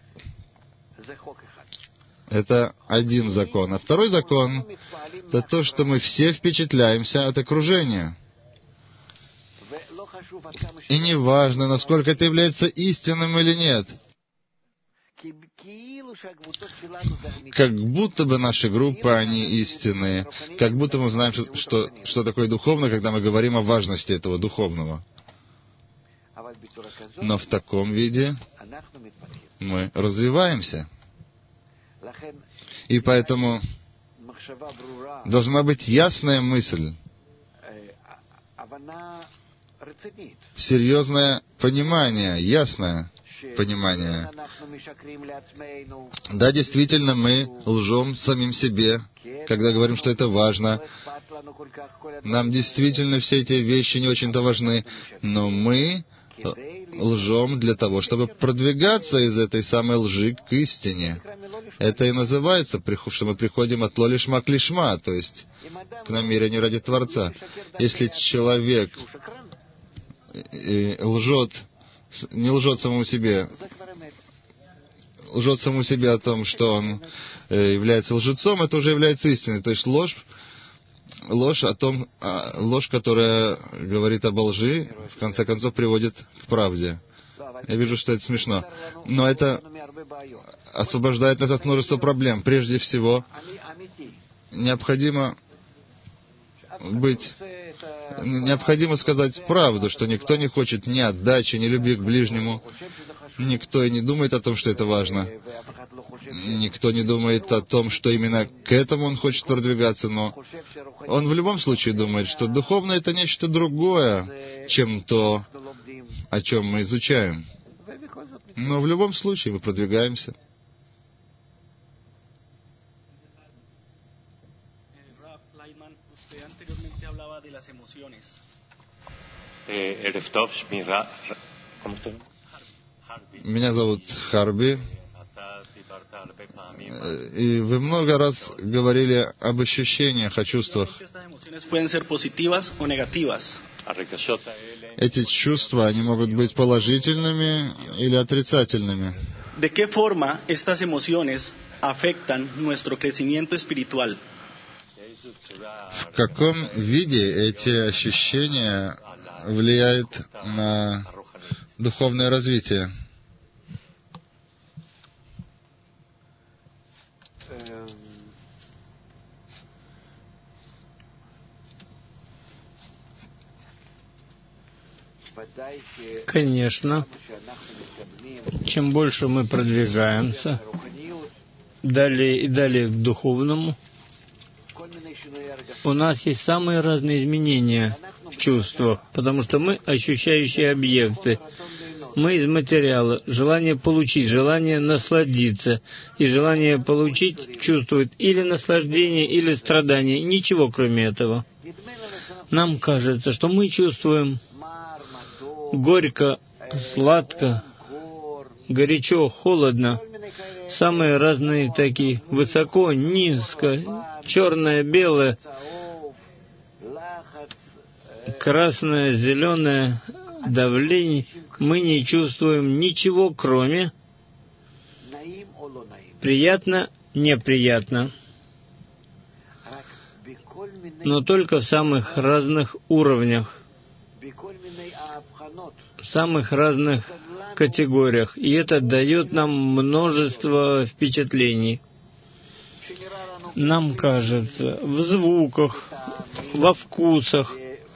Это один закон. А второй закон — это то, что мы все впечатляемся от окружения. И не важно, насколько это является истинным или нет. Как будто бы наши группы, они истинные. Как будто мы знаем, что такое духовно, когда мы говорим о важности этого духовного. Но в таком виде мы развиваемся. И поэтому должна быть ясная мысль, серьезное понимание, ясное понимание. Да, действительно, мы лжем самим себе, когда говорим, что это важно. Нам действительно все эти вещи не очень-то важны, но мы лжем для того, чтобы продвигаться из этой самой лжи к истине. Это и называется, что мы приходим от ло-лишма к лишма, то есть к намерению ради Творца. Если человек не лжет самому себе, лжет самому себе о том, что он является лжецом, это уже является истиной. То есть ложь, которая говорит об лжи, в конце концов приводит к правде. Я вижу, что это смешно. Но это освобождает нас от множества проблем. Прежде всего, необходимо сказать правду, что никто не хочет ни отдачи, ни любви к ближнему. Никто и не думает о том, что это важно. Никто не думает о том, что именно к этому он хочет продвигаться, но он в любом случае думает, что духовное — это нечто другое, чем то, о чем мы изучаем. Но в любом случае мы продвигаемся. Меня зовут Харби, и вы много раз говорили об ощущениях, о чувствах. Эти чувства, они могут быть положительными или отрицательными. ¿De qué forma estas emociones afectan nuestro crecimiento espiritual? В каком виде эти ощущения влияют на духовное развитие? Конечно, чем больше мы продвигаемся далее и далее к духовному, у нас есть самые разные изменения в чувствах, потому что мы ощущающие объекты. Мы из материала. Желание получить, желание насладиться. И желание получить чувствует или наслаждение, или страдание. Ничего кроме этого. Нам кажется, что мы чувствуем горько, сладко, горячо, холодно. Самые разные такие. Высоко, низко, черное, белое, красное, зеленое, давление. Мы не чувствуем ничего, кроме приятно, неприятно. Но только в самых разных уровнях, в самых разных категориях. И это дает нам множество впечатлений. Нам кажется, в звуках, во вкусах,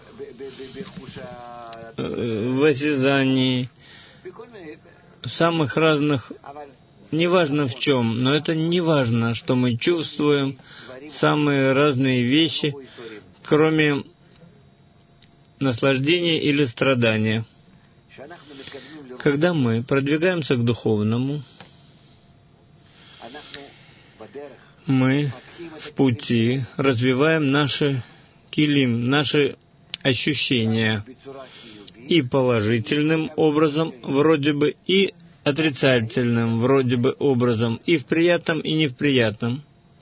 в осязании, самых разных, неважно в чем, но это не важно, что мы чувствуем самые разные вещи, кроме наслаждения или страдания. Когда мы продвигаемся к духовному, мы в пути развиваем наши килим, наши ощущения и положительным образом вроде бы, и отрицательным вроде бы образом, и в приятном, и не в приятном.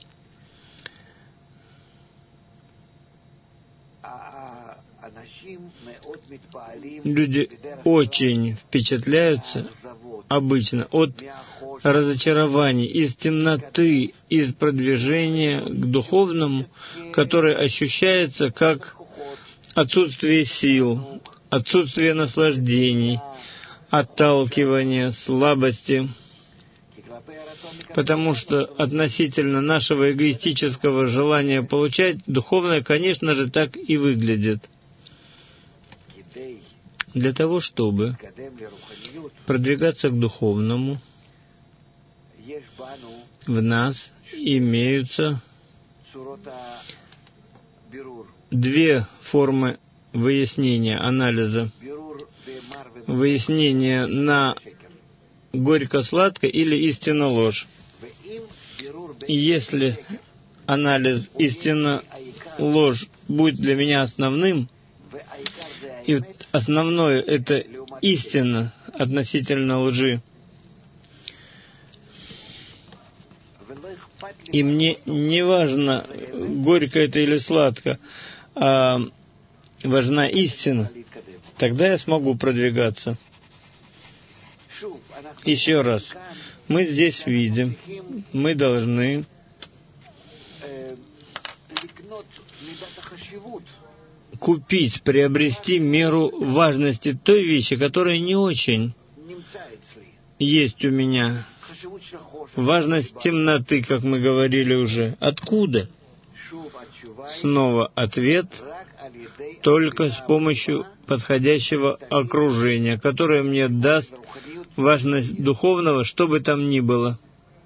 Люди очень впечатляются обычно от разочарований, из темноты, из продвижения к духовному, которое ощущается как отсутствие сил, отсутствие наслаждений, отталкивание, слабости. Потому что относительно нашего эгоистического желания получать, духовное, конечно же, так и выглядит. Для того, чтобы продвигаться к духовному, в нас имеются две формы выяснения, анализа. Выяснение на горько-сладко или истинно-ложь. И если анализ истинно-ложь будет для меня основным, и основное — это истина относительно лжи, и мне не важно, горько это или сладко, а важна истина, тогда я смогу продвигаться. Еще раз, мы здесь видим, мы должны купить, приобрести меру важности той вещи, которая не очень есть у меня. Важность темноты, как мы говорили уже. Откуда? Снова ответ только с помощью подходящего окружения, которое мне даст важность духовного, что бы там ни было.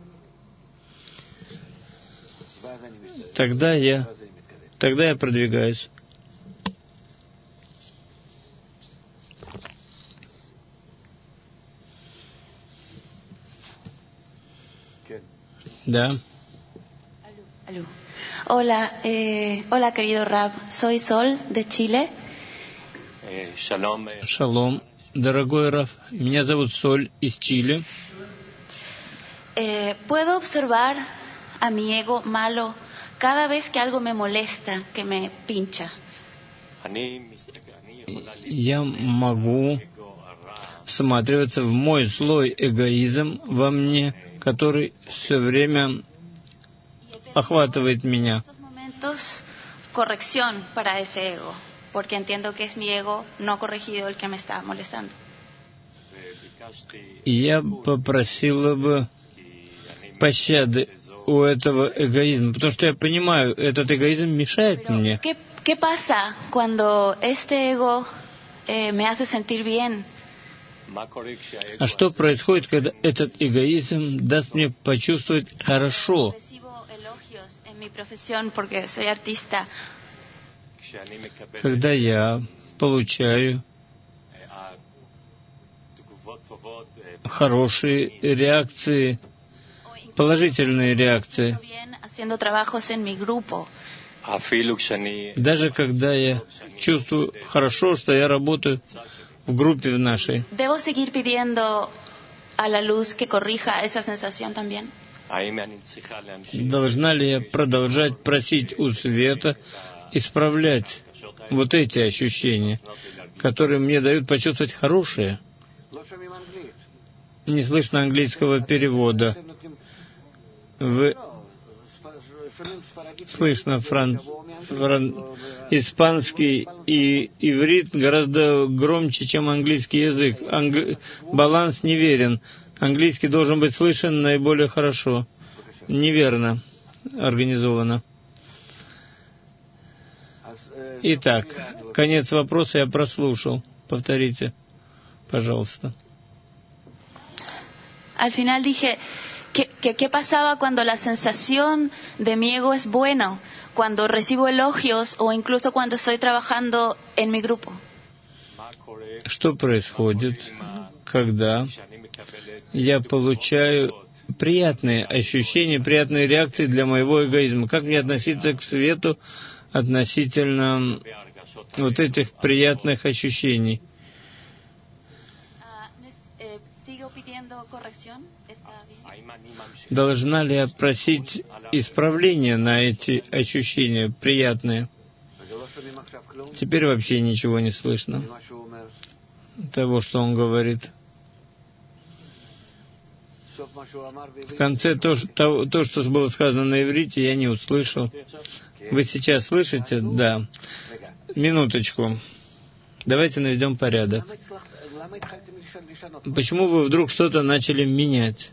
Тогда я продвигаюсь. Да. Aló. Hola, hola querido Rab, soy Sol de Chile. Шалом, дорогой Рав, меня зовут Соль из Чили. Puedo observar a mi ego malo cada vez que algo me molesta, que me pincha. Я могу всматриваться в мой злой эгоизм во мне, который все время охватывает меня. Corrección para ese ego, porque entiendo que es mi ego no corregido el que me está molestando. Я попросила бы пощады у этого эгоизма, потому что я понимаю, этот эгоизм мешает мне. ¿Qué pasa cuando este ego me hace sentir bien? А что происходит, когда этот эгоизм даст мне почувствовать хорошо? Когда я получаю хорошие реакции, положительные реакции, даже когда я чувствую хорошо, что я работаю в группе в нашей, должна ли я продолжать просить у света исправлять вот эти ощущения, которые мне дают почувствовать хорошее? Не слышно английского перевода. Слышно испанский и иврит гораздо громче, чем английский язык. Баланс неверен. Английский должен быть слышен наиболее хорошо. Неверно организовано. Итак, конец вопроса я прослушал. Повторите, пожалуйста. Al final dije, ¿qué pasaba cuando la sensación de mi ego es bueno? Cuando recibo elogios o incluso cuando estoy trabajando en mi grupo. Что происходит, когда я получаю приятные ощущения, приятные реакции для моего эгоизма? Как мне относиться к свету относительно вот этих приятных ощущений? Должна ли я просить исправления на эти ощущения приятные? Теперь вообще ничего не слышно того, что он говорит. В конце то, что было сказано на иврите, я не услышал. Вы сейчас слышите? Да. Минуточку. Давайте наведем порядок. Почему вы вдруг что-то начали менять?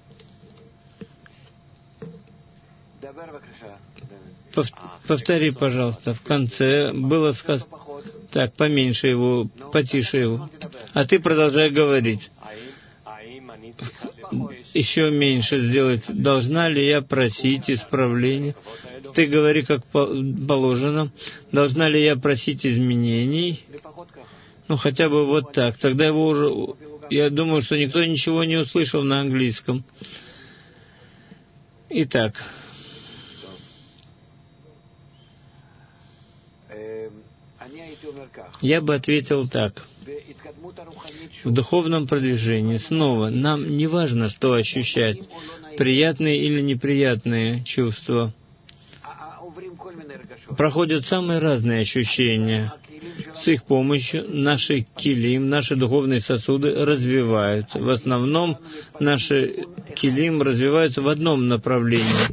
Повтори, пожалуйста. В конце было сказано... Так, поменьше его, потише его. А ты продолжай говорить. Еще меньше сделать. Должна ли я просить исправления? Ты говори, как положено. Должна ли я просить изменений? Ну, хотя бы вот так. Тогда его уже... Я думаю, что никто ничего не услышал на английском. Итак. Я бы ответил так. В духовном продвижении снова нам не важно, что ощущать, приятные или неприятные чувства. Проходят самые разные ощущения. С их помощью наши килим, наши духовные сосуды развиваются. В основном наши килим развиваются в одном направлении.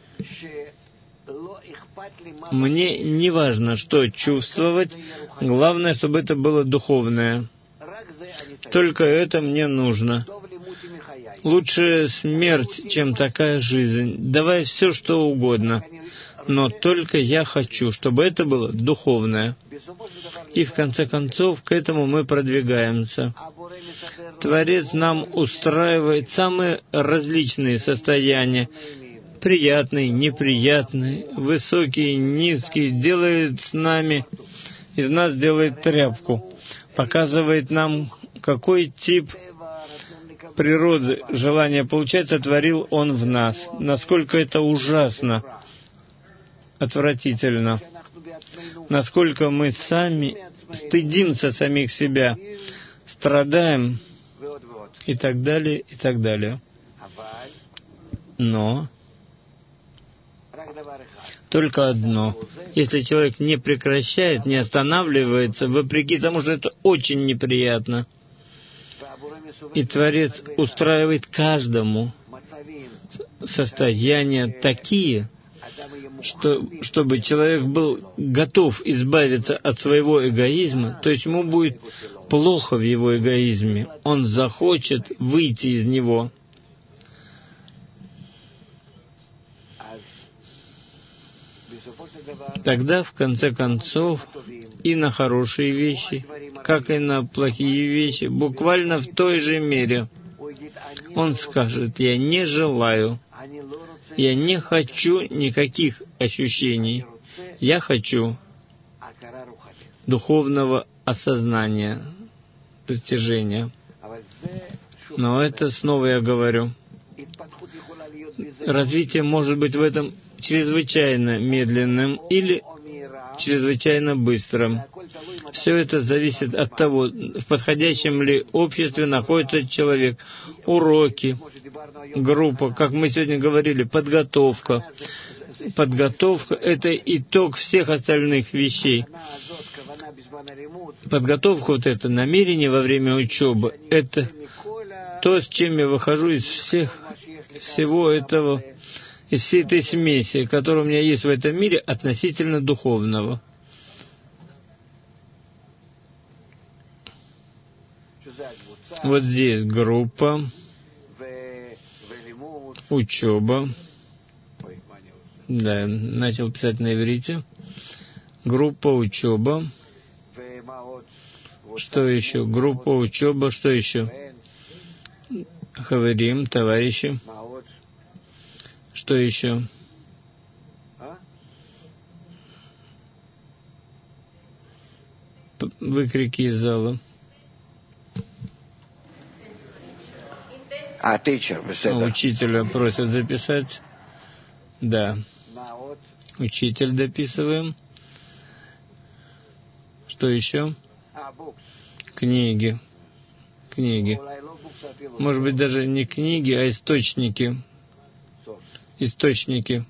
Мне не важно, что чувствовать, главное, чтобы это было духовное. Только это мне нужно. Лучше смерть, чем такая жизнь. Давай все, что угодно. Но только я хочу, чтобы это было духовное. И в конце концов, к этому мы продвигаемся. Творец нам устраивает самые различные состояния. Приятный, неприятный, высокий, низкий, делает с нами, из нас делает тряпку, показывает нам, какой тип природы, желания получать, сотворил Он в нас. Насколько это ужасно, отвратительно. Насколько мы сами стыдимся самих себя, страдаем и так далее, и так далее. Но только одно. Если человек не прекращает, не останавливается, вопреки тому, что это очень неприятно, и Творец устраивает каждому состояния такие, чтобы человек был готов избавиться от своего эгоизма, то есть ему будет плохо в его эгоизме, он захочет выйти из него. Тогда, в конце концов, и на хорошие вещи, как и на плохие вещи, буквально в той же мере, он скажет: «Я не желаю, Я не хочу никаких ощущений. Я хочу духовного осознания, достижения. Но это, снова я говорю, развитие может быть в этом чрезвычайно медленным или чрезвычайно быстрым. Все это зависит от того, в подходящем ли обществе находится человек. Уроки, группа, как мы сегодня говорили, подготовка. Подготовка — это итог всех остальных вещей. Подготовка, вот это намерение во время учебы, это то, с чем я выхожу из всего этого, из всей этой смеси, которая у меня есть в этом мире относительно духовного. Вот здесь группа, учеба. Да, начал писать на иврите. Группа, учеба. Что еще? Группа, учеба. Что еще? Хаверим, товарищи. Что еще? Выкрики из зала. Учителя просят записать. Да. Учитель дописываем. Что еще? Книги. Книги. Может быть, даже не книги, а источники. Источники.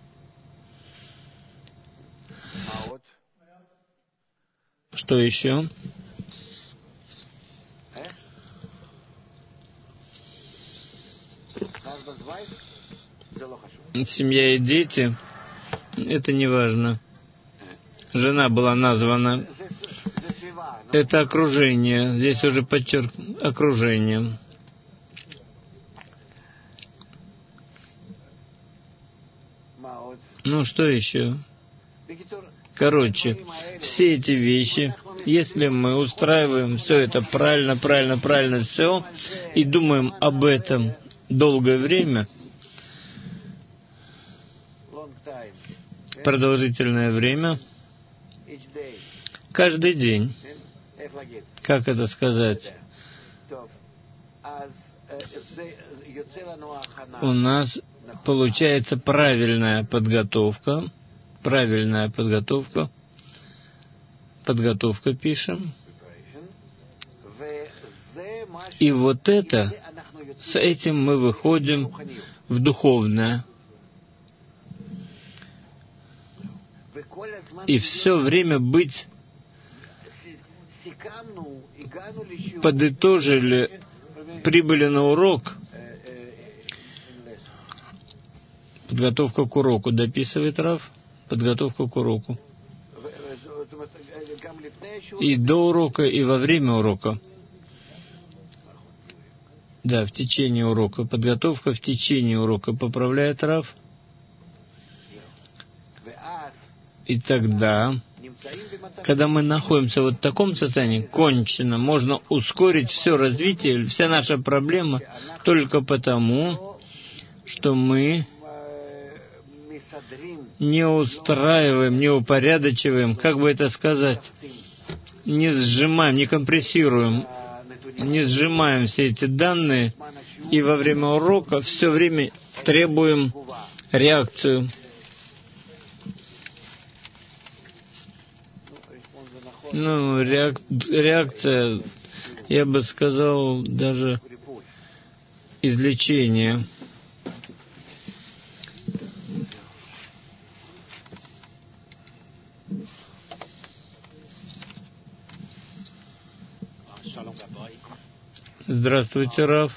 Что еще? Семья и дети — это не важно. Жена была названа. Это окружение. Здесь уже окружение. Ну, что еще? Короче, все эти вещи, если мы устраиваем все это правильно все, и думаем об этом долгое время, продолжительное время, каждый день, как это сказать, у нас получается правильная подготовка пишем, и вот это, с этим мы выходим в духовное. И все время подытожили, прибыли на урок. Подготовка к уроку. Дописывает Рав. Подготовка к уроку. И до урока, и во время урока. Да, в течение урока. Подготовка в течение урока. Поправляет Рав. И тогда, когда мы находимся вот в таком состоянии, кончено, можно ускорить все развитие, вся наша проблема только потому, что мы не устраиваем, не упорядочиваем, как бы это сказать, не сжимаем, не компрессируем, не сжимаем все эти данные, и во время урока все время требуем реакцию. Ну, реакция, я бы сказал, даже излечение. Здравствуйте, Рав.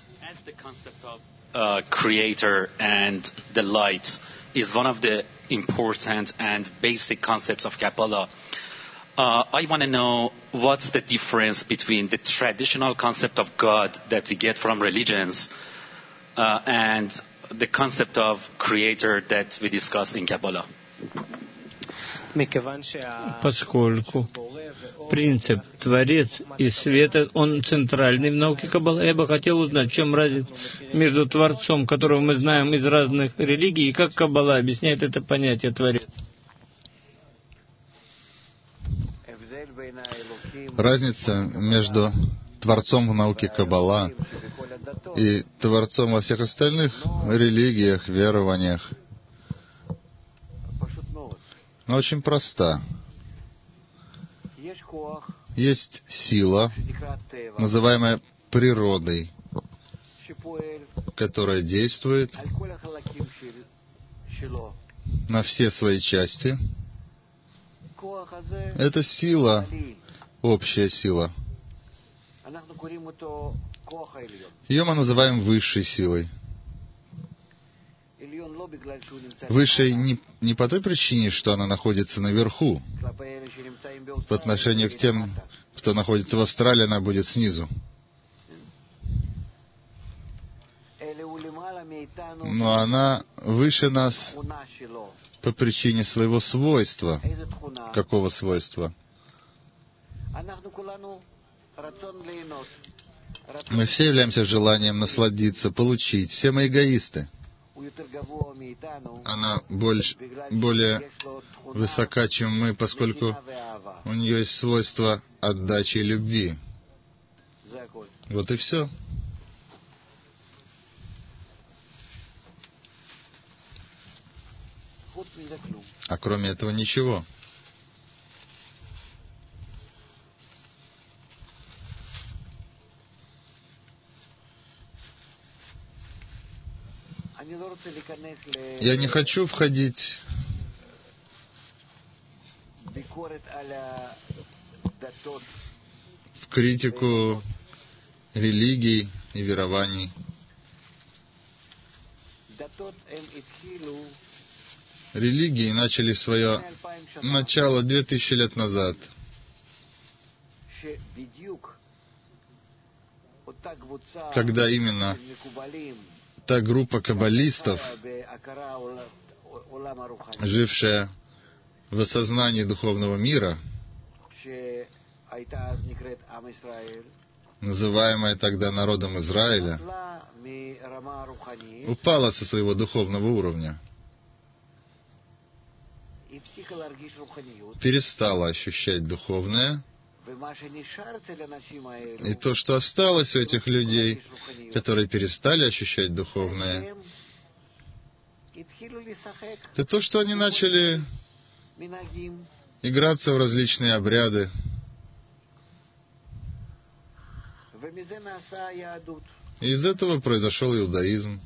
Creator and the light is one of the important and basic concepts of Kabbalah. I want to know what's the difference between the traditional concept of God that we get from religions and the concept of Creator that we discuss in Kabbalah. Поскольку принцип Творец и Свет, он центральный в науке Каббала. Я бы хотел узнать, в чем разница между Творцом, которого мы знаем из разных религий, и как Каббала объясняет это понятие Творец. Разница между Творцом в науке Каббала и Творцом во всех остальных религиях, верованиях очень проста. Есть сила, называемая природой, которая действует на все свои части. Это сила, общая сила. Ее мы называем высшей силой. Высшей не по той причине, что она находится наверху. По отношению к тем, кто находится в Австралии, она будет снизу. Но она выше нас по причине своего свойства. Какого свойства? Мы все являемся желанием насладиться, получить. Все мы эгоисты. Она более высока, чем мы, поскольку у нее есть свойство отдачи и любви. Вот и все. А кроме этого ничего. Я не хочу входить в критику религий и верований. Религии начали свое начало 2000 лет назад. Когда именно та группа каббалистов, жившая в осознании духовного мира, называемая тогда народом Израиля, упала со своего духовного уровня, перестала ощущать духовное, и то, что осталось у этих людей, которые перестали ощущать духовное, это то, что они начали играться в различные обряды. И из этого произошел иудаизм,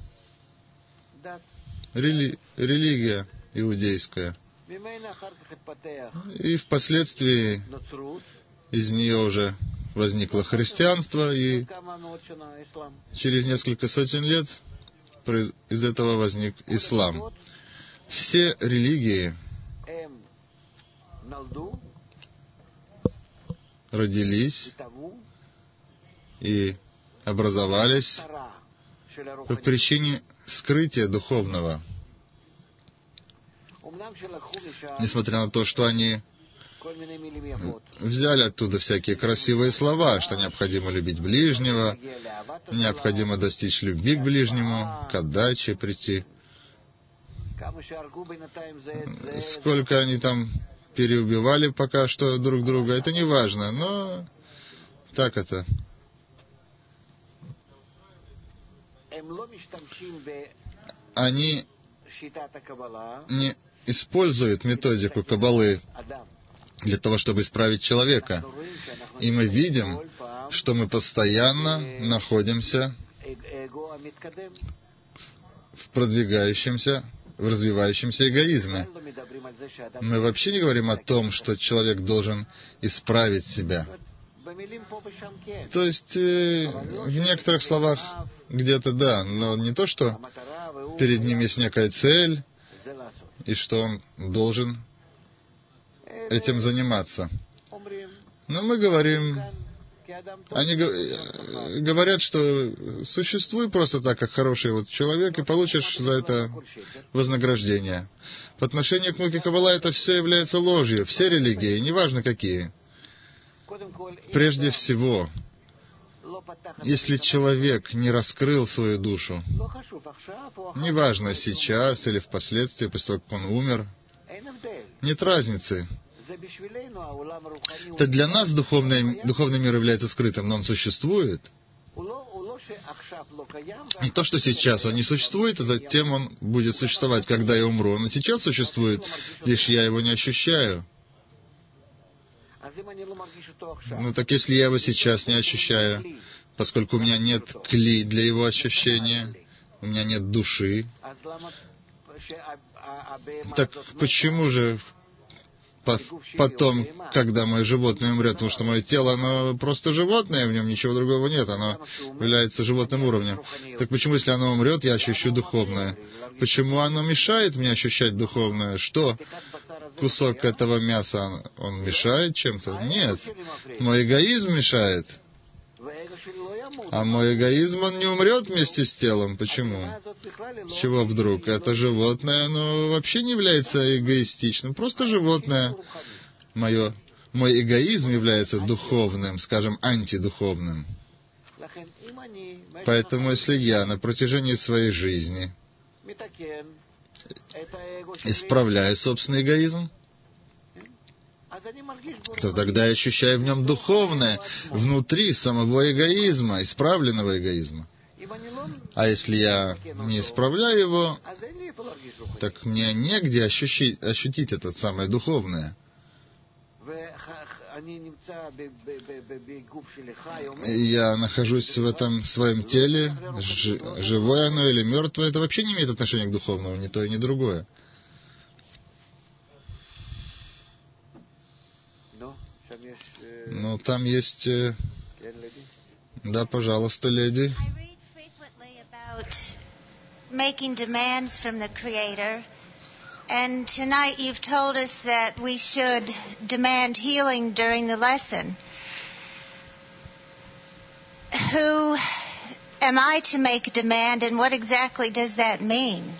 религия иудейская. И впоследствии из нее уже возникло христианство, и через несколько сотен лет из этого возник ислам. Все религии родились и образовались по причине скрытия духовного. Несмотря на то, что они взяли оттуда всякие красивые слова, что необходимо любить ближнего, необходимо достичь любви к ближнему, к отдаче прийти. Сколько они там переубивали пока что друг друга, это не важно, но так это. Они не используют методику Каббалы для того, чтобы исправить человека. И мы видим, что мы постоянно находимся в продвигающемся, в развивающемся эгоизме. Мы вообще не говорим о том, что человек должен исправить себя. То есть, в некоторых словах где-то да, но не то, что перед ним есть некая цель, и что он должен этим заниматься. Но мы говорим, они говорят, что существуй просто так, как хороший вот человек, и получишь за это вознаграждение. В отношении к науке Каббала это все является ложью. Все религии, неважно какие. Прежде всего, если человек не раскрыл свою душу, неважно сейчас или впоследствии, после того, как он умер, нет разницы. Это для нас духовный мир является скрытым, но он существует. Не то, что сейчас он не существует, а затем он будет существовать, когда я умру. Он и сейчас существует, лишь я его не ощущаю. Ну так если я его сейчас не ощущаю, поскольку у меня нет кли для его ощущения, у меня нет души, так почему же потом, когда мое животное умрет, потому что мое тело, оно просто животное, в нем ничего другого нет, оно является животным уровнем. Так почему, если оно умрет, я ощущу духовное? Почему оно мешает мне ощущать духовное? Что? Кусок этого мяса, он мешает чем-то? Нет. Мой эгоизм мешает. А мой эгоизм, он не умрет вместе с телом. Почему? Чего вдруг? Это животное, оно вообще не является эгоистичным. Просто животное. Мой эгоизм является духовным, скажем, антидуховным. Поэтому, если я на протяжении своей жизни исправляю собственный эгоизм, то тогда я ощущаю в нем духовное внутри самого эгоизма, исправленного эгоизма. А если я не исправляю его, так мне негде ощутить это самое духовное. Я нахожусь в этом своем теле, живое оно или мертвое, это вообще не имеет отношения к духовному, ни то и ни другое. Ну, там есть... Да, пожалуйста, леди. Making demands from the Creator. And tonight you've told us that we should demand healing during the lesson. Who am I to make a demand, and what exactly does that mean?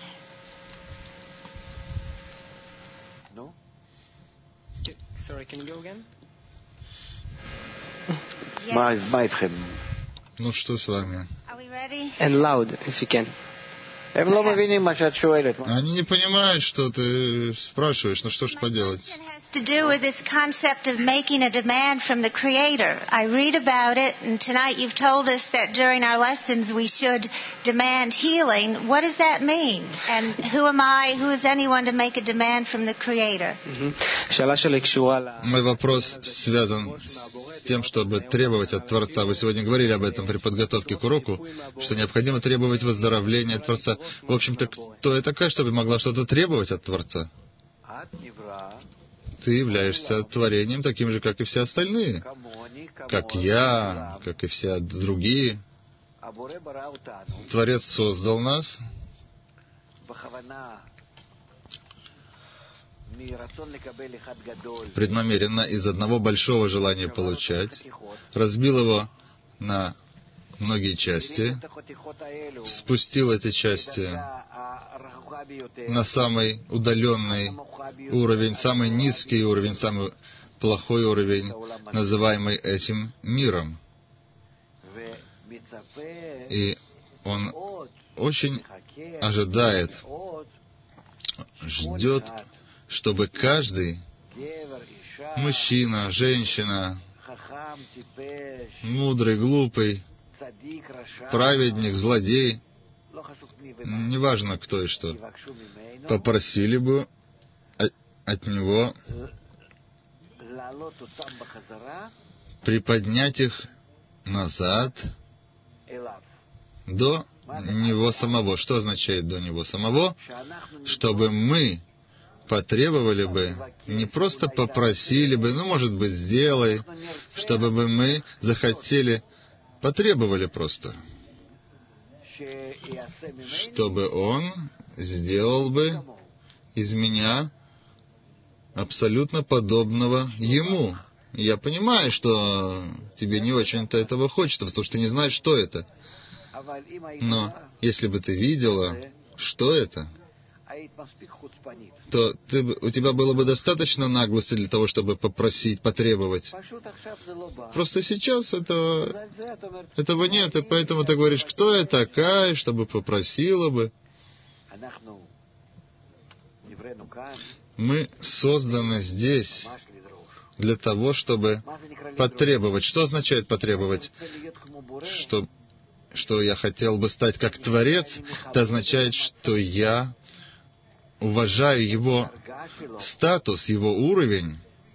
No? Sorry, can you go again? Yes. Ну, что с вами? Are we ready? And loud, if you can. Они не понимают, что ты спрашиваешь, ну что ж поделать? To do with this concept of making a demand from the Creator. I read about it, and tonight you've told us that during our lessons we should demand healing. What does that mean? And who am I, who is anyone to make a demand from the Creator? Мой вопрос связан с тем, чтобы требовать от Творца. Вы сегодня говорили об этом при подготовке к уроку, что необходимо требовать выздоровления от Творца. В общем-то, кто я такая, чтобы могла что-то требовать от Творца? Ты являешься творением таким же, как и все остальные. Как я, как и все другие. Творец создал нас преднамеренно из одного большого желания получать, разбил его на многие части, спустил эти части на самый удаленный уровень, самый низкий уровень, самый плохой уровень, называемый этим миром. И он очень ожидает, ждет, чтобы каждый мужчина, женщина, мудрый, глупый, праведник, злодей, неважно кто и что, попросили бы от него приподнять их назад до него самого. Что означает до него самого? Чтобы мы потребовали бы, не просто попросили бы, ну, может быть, сделай, чтобы бы мы захотели, потребовали просто, чтобы Он сделал бы из меня абсолютно подобного Ему. Я понимаю, что тебе не очень-то этого хочется, потому что ты не знаешь, что это. Но если бы ты видела, что это, то у тебя было бы достаточно наглости для того, чтобы попросить, потребовать. Просто сейчас этого нет, и поэтому ты говоришь, кто я такая, чтобы попросила бы. Мы созданы здесь для того, чтобы потребовать. Что означает потребовать? Что я хотел бы стать как Творец, это означает, что я уважаю его статус, его уровень,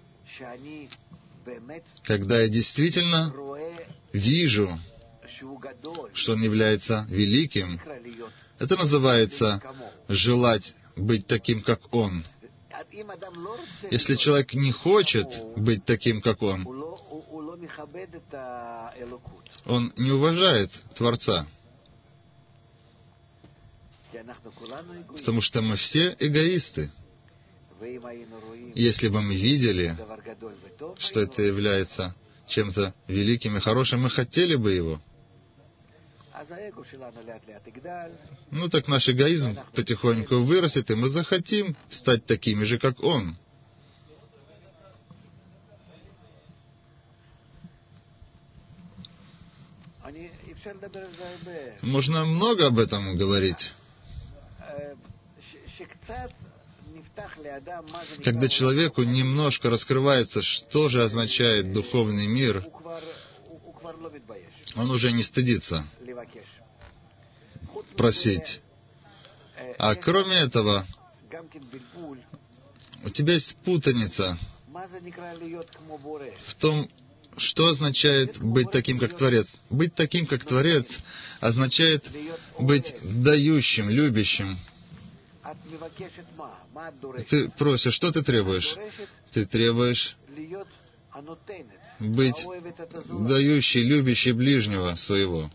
когда я действительно вижу, что он является великим. Это называется желать быть таким, как он. Если человек не хочет быть таким, как он не уважает Творца. Потому что мы все эгоисты. Если бы мы видели, что это является чем-то великим и хорошим, мы хотели бы его. Так наш эгоизм потихоньку вырастет, и мы захотим стать такими же, как он. Можно много об этом говорить. Когда человеку немножко раскрывается, что же означает духовный мир, он уже не стыдится просить. А кроме этого, у тебя есть путаница в том, что означает быть таким, как Творец. Быть таким, как Творец, означает быть дающим, любящим. Ты просишь, что ты требуешь? Ты требуешь быть дающий, любящий ближнего своего.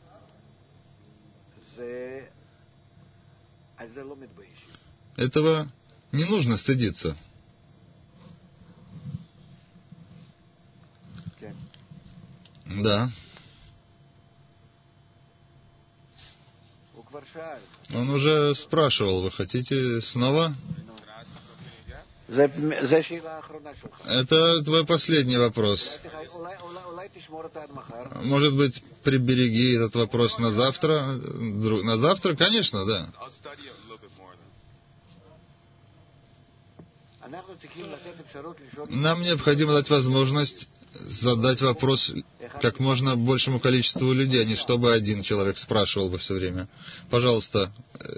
Этого не нужно стыдиться. Да. Он уже спрашивал, вы хотите снова? Это твой последний вопрос. Может быть, прибереги этот вопрос на завтра? На завтра, конечно, да. Нам необходимо дать возможность задать вопрос как можно большему количеству людей, а не чтобы один человек спрашивал бы все время. Пожалуйста.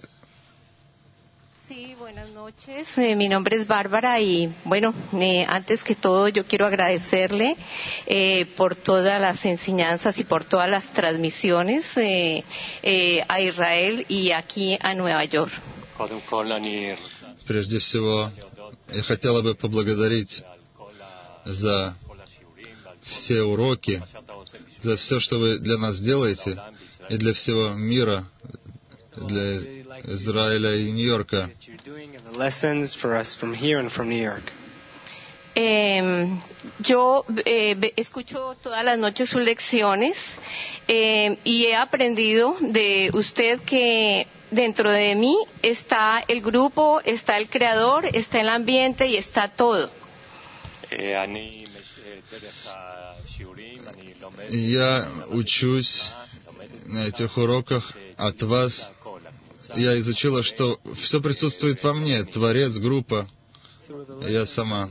Buenas noches, mi nombre es Bárbara y bueno, antes que todo yo quiero agradecerle por todas las enseñanzas y por todas las transmisiones a Israel y aquí a Nueva York. Прежде всего, я хотела бы поблагодарить за все уроки, за все, что вы для нас делаете, и для всего мира, для Израиля и Нью-Йорка. Yo escucho todas las noches sus lecciones y he aprendido de usted que dentro de mí está el grupo, está el creador, está el ambiente y está todo. Я учусь на этих уроках от вас. Я изучила, что все присутствует во мне, Творец, группа, я сама.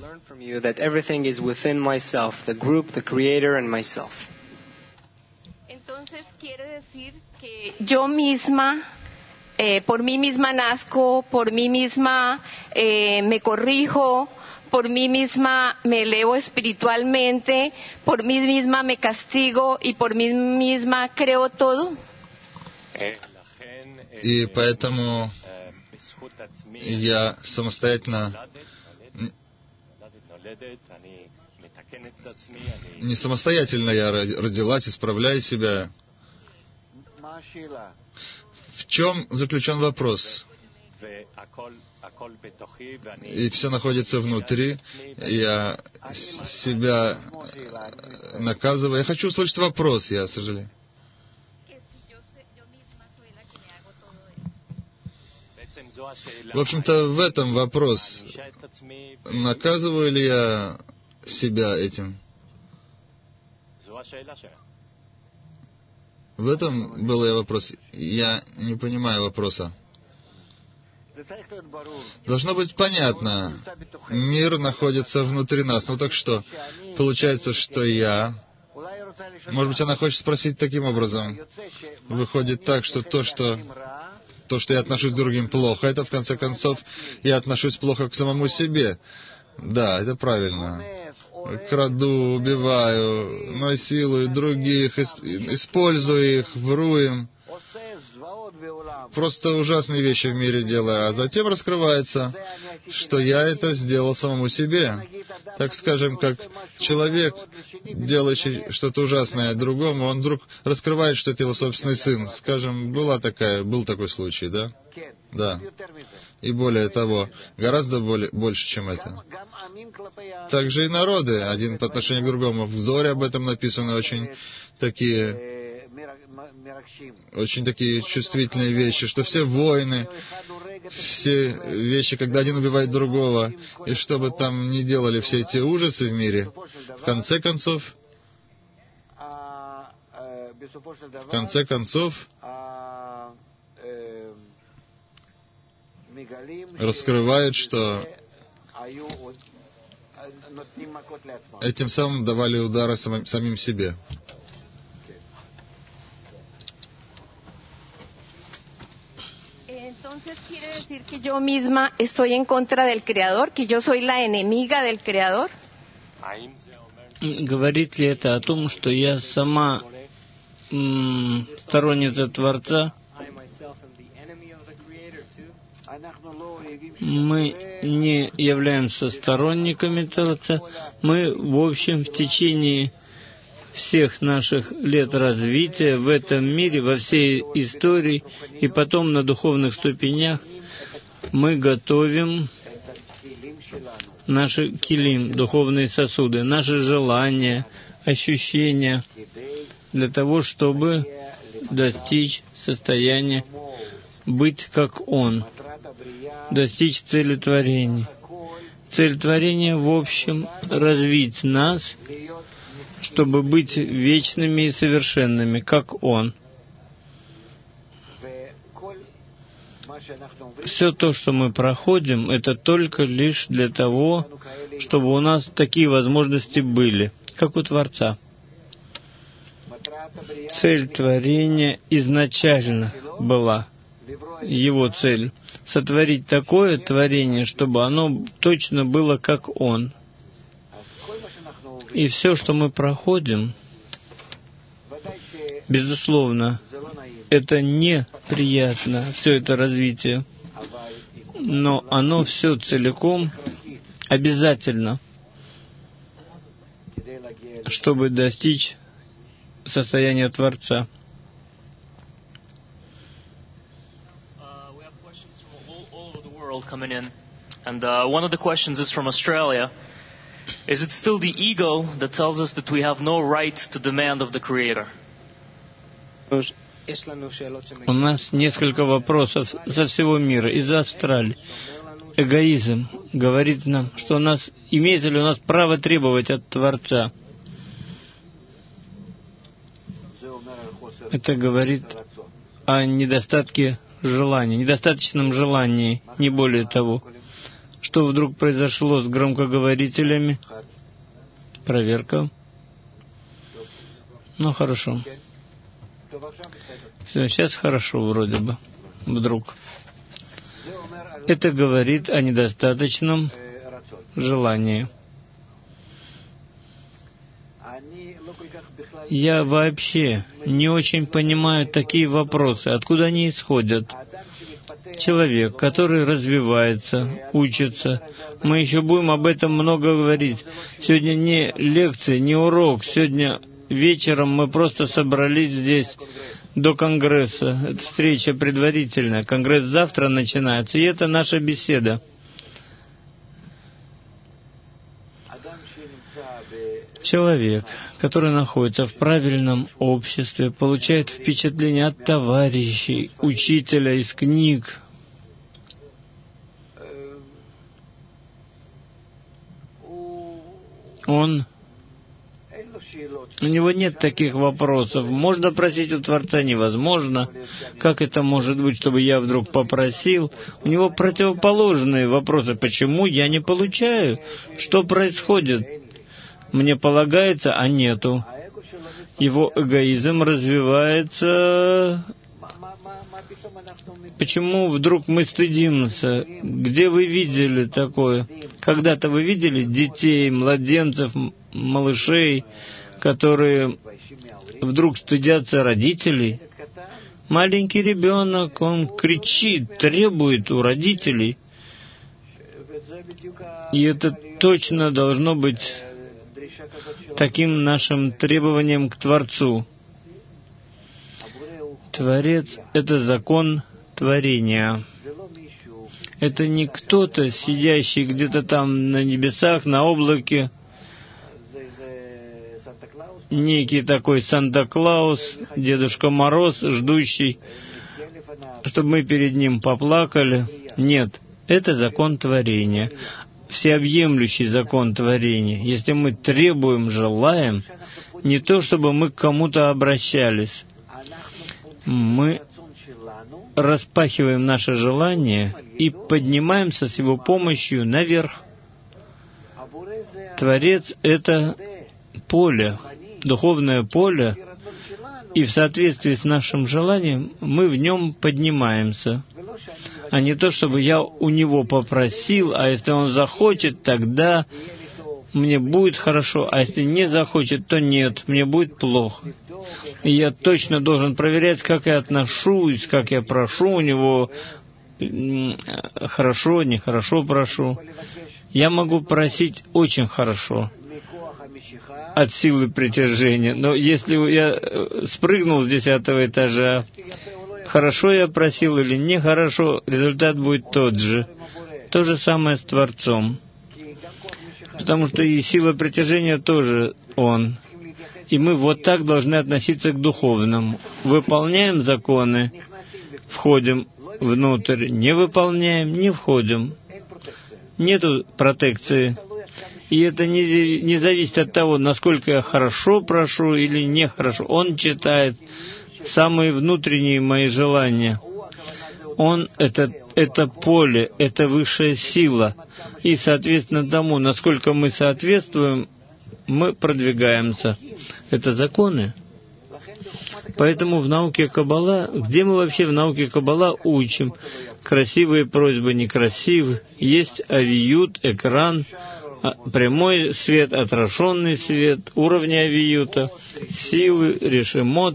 Entonces quiere decir que yo misma, por mí misma nazco, por mí misma me corrijo, por mí misma me elevo espiritualmente, por mí misma me castigo y por mí misma creo todo. И поэтому я самостоятельно, не самостоятельно я родилась, исправляю себя. В чем заключен вопрос? И все находится внутри. Я себя наказываю. Я хочу услышать вопрос, я сожалею. В общем-то, в этом вопрос. Наказываю ли я себя этим? В этом был и вопрос. Я не понимаю вопроса. Должно быть понятно. Мир находится внутри нас. Ну так что? Получается, что я... Может быть, она хочет спросить таким образом. Выходит так, что то, что я отношусь к другим плохо, это, в конце концов, я отношусь плохо к самому себе. Да, это правильно. Краду, убиваю, насилую других, использую их, вру им. Просто ужасные вещи в мире делаю. А затем раскрывается, что я это сделал самому себе. Так скажем, как человек, делающий что-то ужасное другому, он вдруг раскрывает, что это его собственный сын. Скажем, был такой случай, да? Да. И более того, гораздо больше, чем это. Также и народы, один по отношению к другому. В Зоре об этом написаны очень такие чувствительные вещи, что все войны, все вещи, когда один убивает другого, и что бы там ни делали все эти ужасы в мире, в конце концов, раскрывает, что этим самым давали удары самим себе. Entonces quiere decir que yo misma estoy en contra del Creador, que yo soy la enemiga del Creador. Говорит ли это о том, что я сама сторонница Творца? Мы не являемся сторонниками Творца. Мы, в общем, в течение всех наших лет развития в этом мире, во всей истории и потом на духовных ступенях мы готовим наши килим, духовные сосуды, наши желания, ощущения для того, чтобы достичь состояния быть как Он, достичь цели творения. Цель творения, в общем, развить нас, чтобы быть вечными и совершенными, как Он. Все то, что мы проходим, это только лишь для того, чтобы у нас такие возможности были, как у Творца. Цель творения изначально была, Его цель, сотворить такое творение, чтобы оно точно было, как Он. И все, что мы проходим, безусловно, это неприятно, все это развитие, но оно все целиком обязательно, чтобы достичь состояния Творца. And one of the questions is from Australia. Is it still the ego that tells us that we have no right to demand of the Creator? У нас несколько вопросов со всего мира, из Австралии. Эгоизм говорит нам, что имеется ли у нас право требовать от Творца. Это говорит о недостатке желания, недостаточном желании, не более того. Что вдруг произошло с громкоговорителями? Проверка. Ну, хорошо. Все, сейчас хорошо вроде бы. Вдруг. Это говорит о недостаточном желании. Я вообще не очень понимаю такие вопросы. Откуда они исходят? Человек, который развивается, учится. Мы еще будем об этом много говорить. Сегодня не лекция, не урок. Сегодня вечером мы просто собрались здесь до Конгресса. Это встреча предварительная. Конгресс завтра начинается, и это наша беседа. Человек, который находится в правильном обществе, получает впечатление от товарищей, учителя из книг, У него нет таких вопросов. Можно просить у Творца, невозможно. Как это может быть, чтобы я вдруг попросил? У него противоположные вопросы. Почему я не получаю? Что происходит? Мне полагается, а нету. Его эгоизм развивается. Почему вдруг мы стыдимся? Где вы видели такое? Когда-то вы видели детей, младенцев, малышей, которые вдруг стыдятся родителей? Маленький ребенок, он кричит, требует у родителей. И это точно должно быть таким нашим требованием к Творцу. Творец — это закон творения. Это не кто-то, сидящий где-то там на небесах, на облаке, некий такой Санта-Клаус, Дедушка Мороз, ждущий, чтобы мы перед ним поплакали. Нет, это закон творения, всеобъемлющий закон творения. Если мы требуем, желаем, не то чтобы мы к кому-то обращались, мы распахиваем наше желание и поднимаемся с его помощью наверх. Творец — это поле, духовное поле, и в соответствии с нашим желанием мы в нем поднимаемся. А не то, чтобы я у него попросил, а если он захочет, тогда мне будет хорошо, а если не захочет, то нет, мне будет плохо. И я точно должен проверять, как я отношусь, как я прошу у него, хорошо, нехорошо прошу. Я могу просить очень хорошо от силы притяжения, но если я спрыгнул с 10-го этажа, хорошо я просил или нехорошо, результат будет тот же. То же самое с Творцом. Потому что и сила притяжения тоже Он. И мы вот так должны относиться к духовному. Выполняем законы, входим внутрь. Не выполняем, не входим. Нету протекции. И это не зависит от того, насколько я хорошо прошу или нехорошо. Он читает самые внутренние мои желания. Он — это поле, это высшая сила. И, соответственно, тому, насколько мы соответствуем, мы продвигаемся. Это законы. Поэтому в науке Каббала, где мы вообще в науке Каббала учим? Красивые просьбы, некрасивые. Есть авиют, экран, прямой свет, отраженный свет, уровни авиюта, силы, решемот.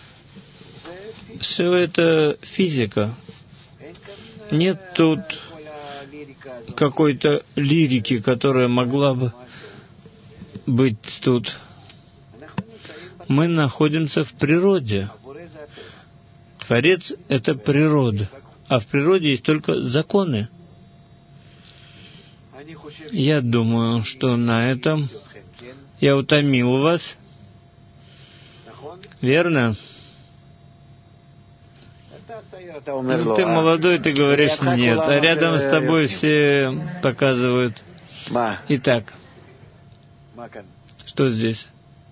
Все это физика. Нет тут какой-то лирики, которая могла бы быть тут. Мы находимся в природе. Творец — это природа, а в природе есть только законы. Я думаю, что на этом я утомил вас. Верно? Ну, ты молодой, ты говоришь нет, а рядом с тобой все показывают. Итак, что здесь?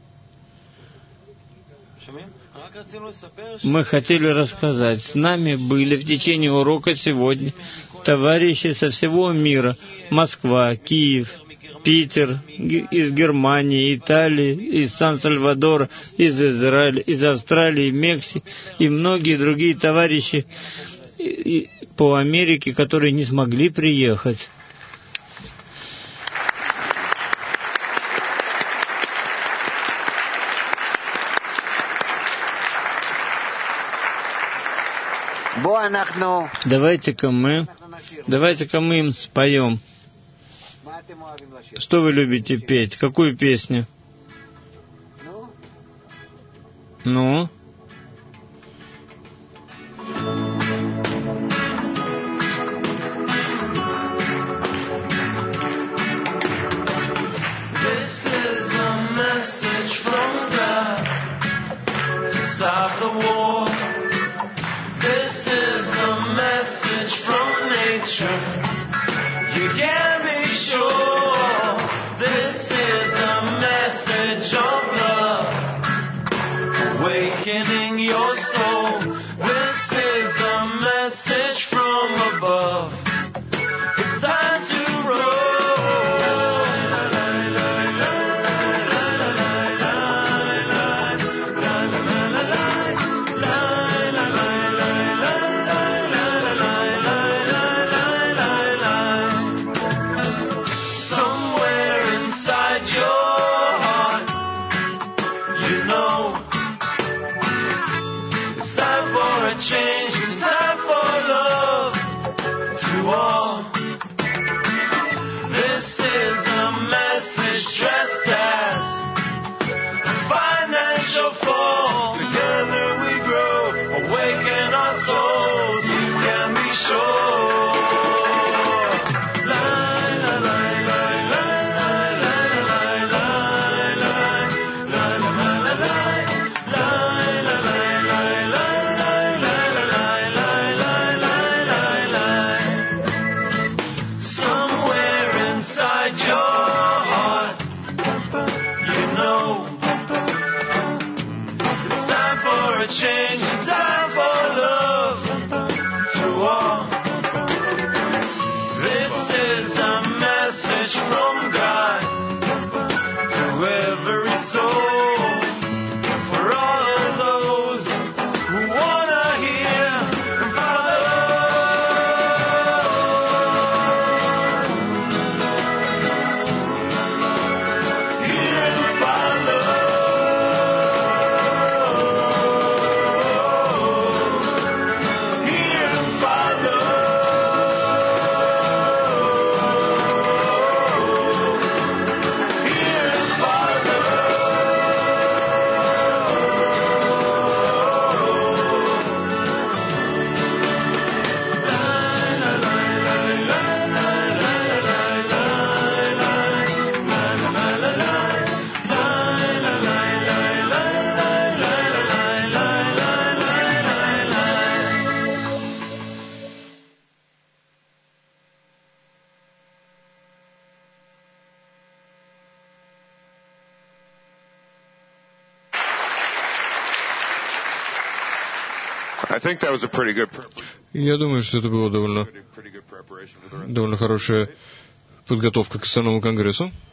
Мы хотели рассказать. С нами были в течение урока сегодня товарищи со всего мира. Москва, Киев, Питер, из Германии, Италии, из Сан-Сальвадора, из Израиля, из Австралии, Мексики и многие другие товарищи по Америке, которые не смогли приехать. Давайте-ка мы им споем. Что вы любите петь? Какую песню? Ну? You can be sure this is a Я думаю, что это была довольно хорошая подготовка к основному конгрессу.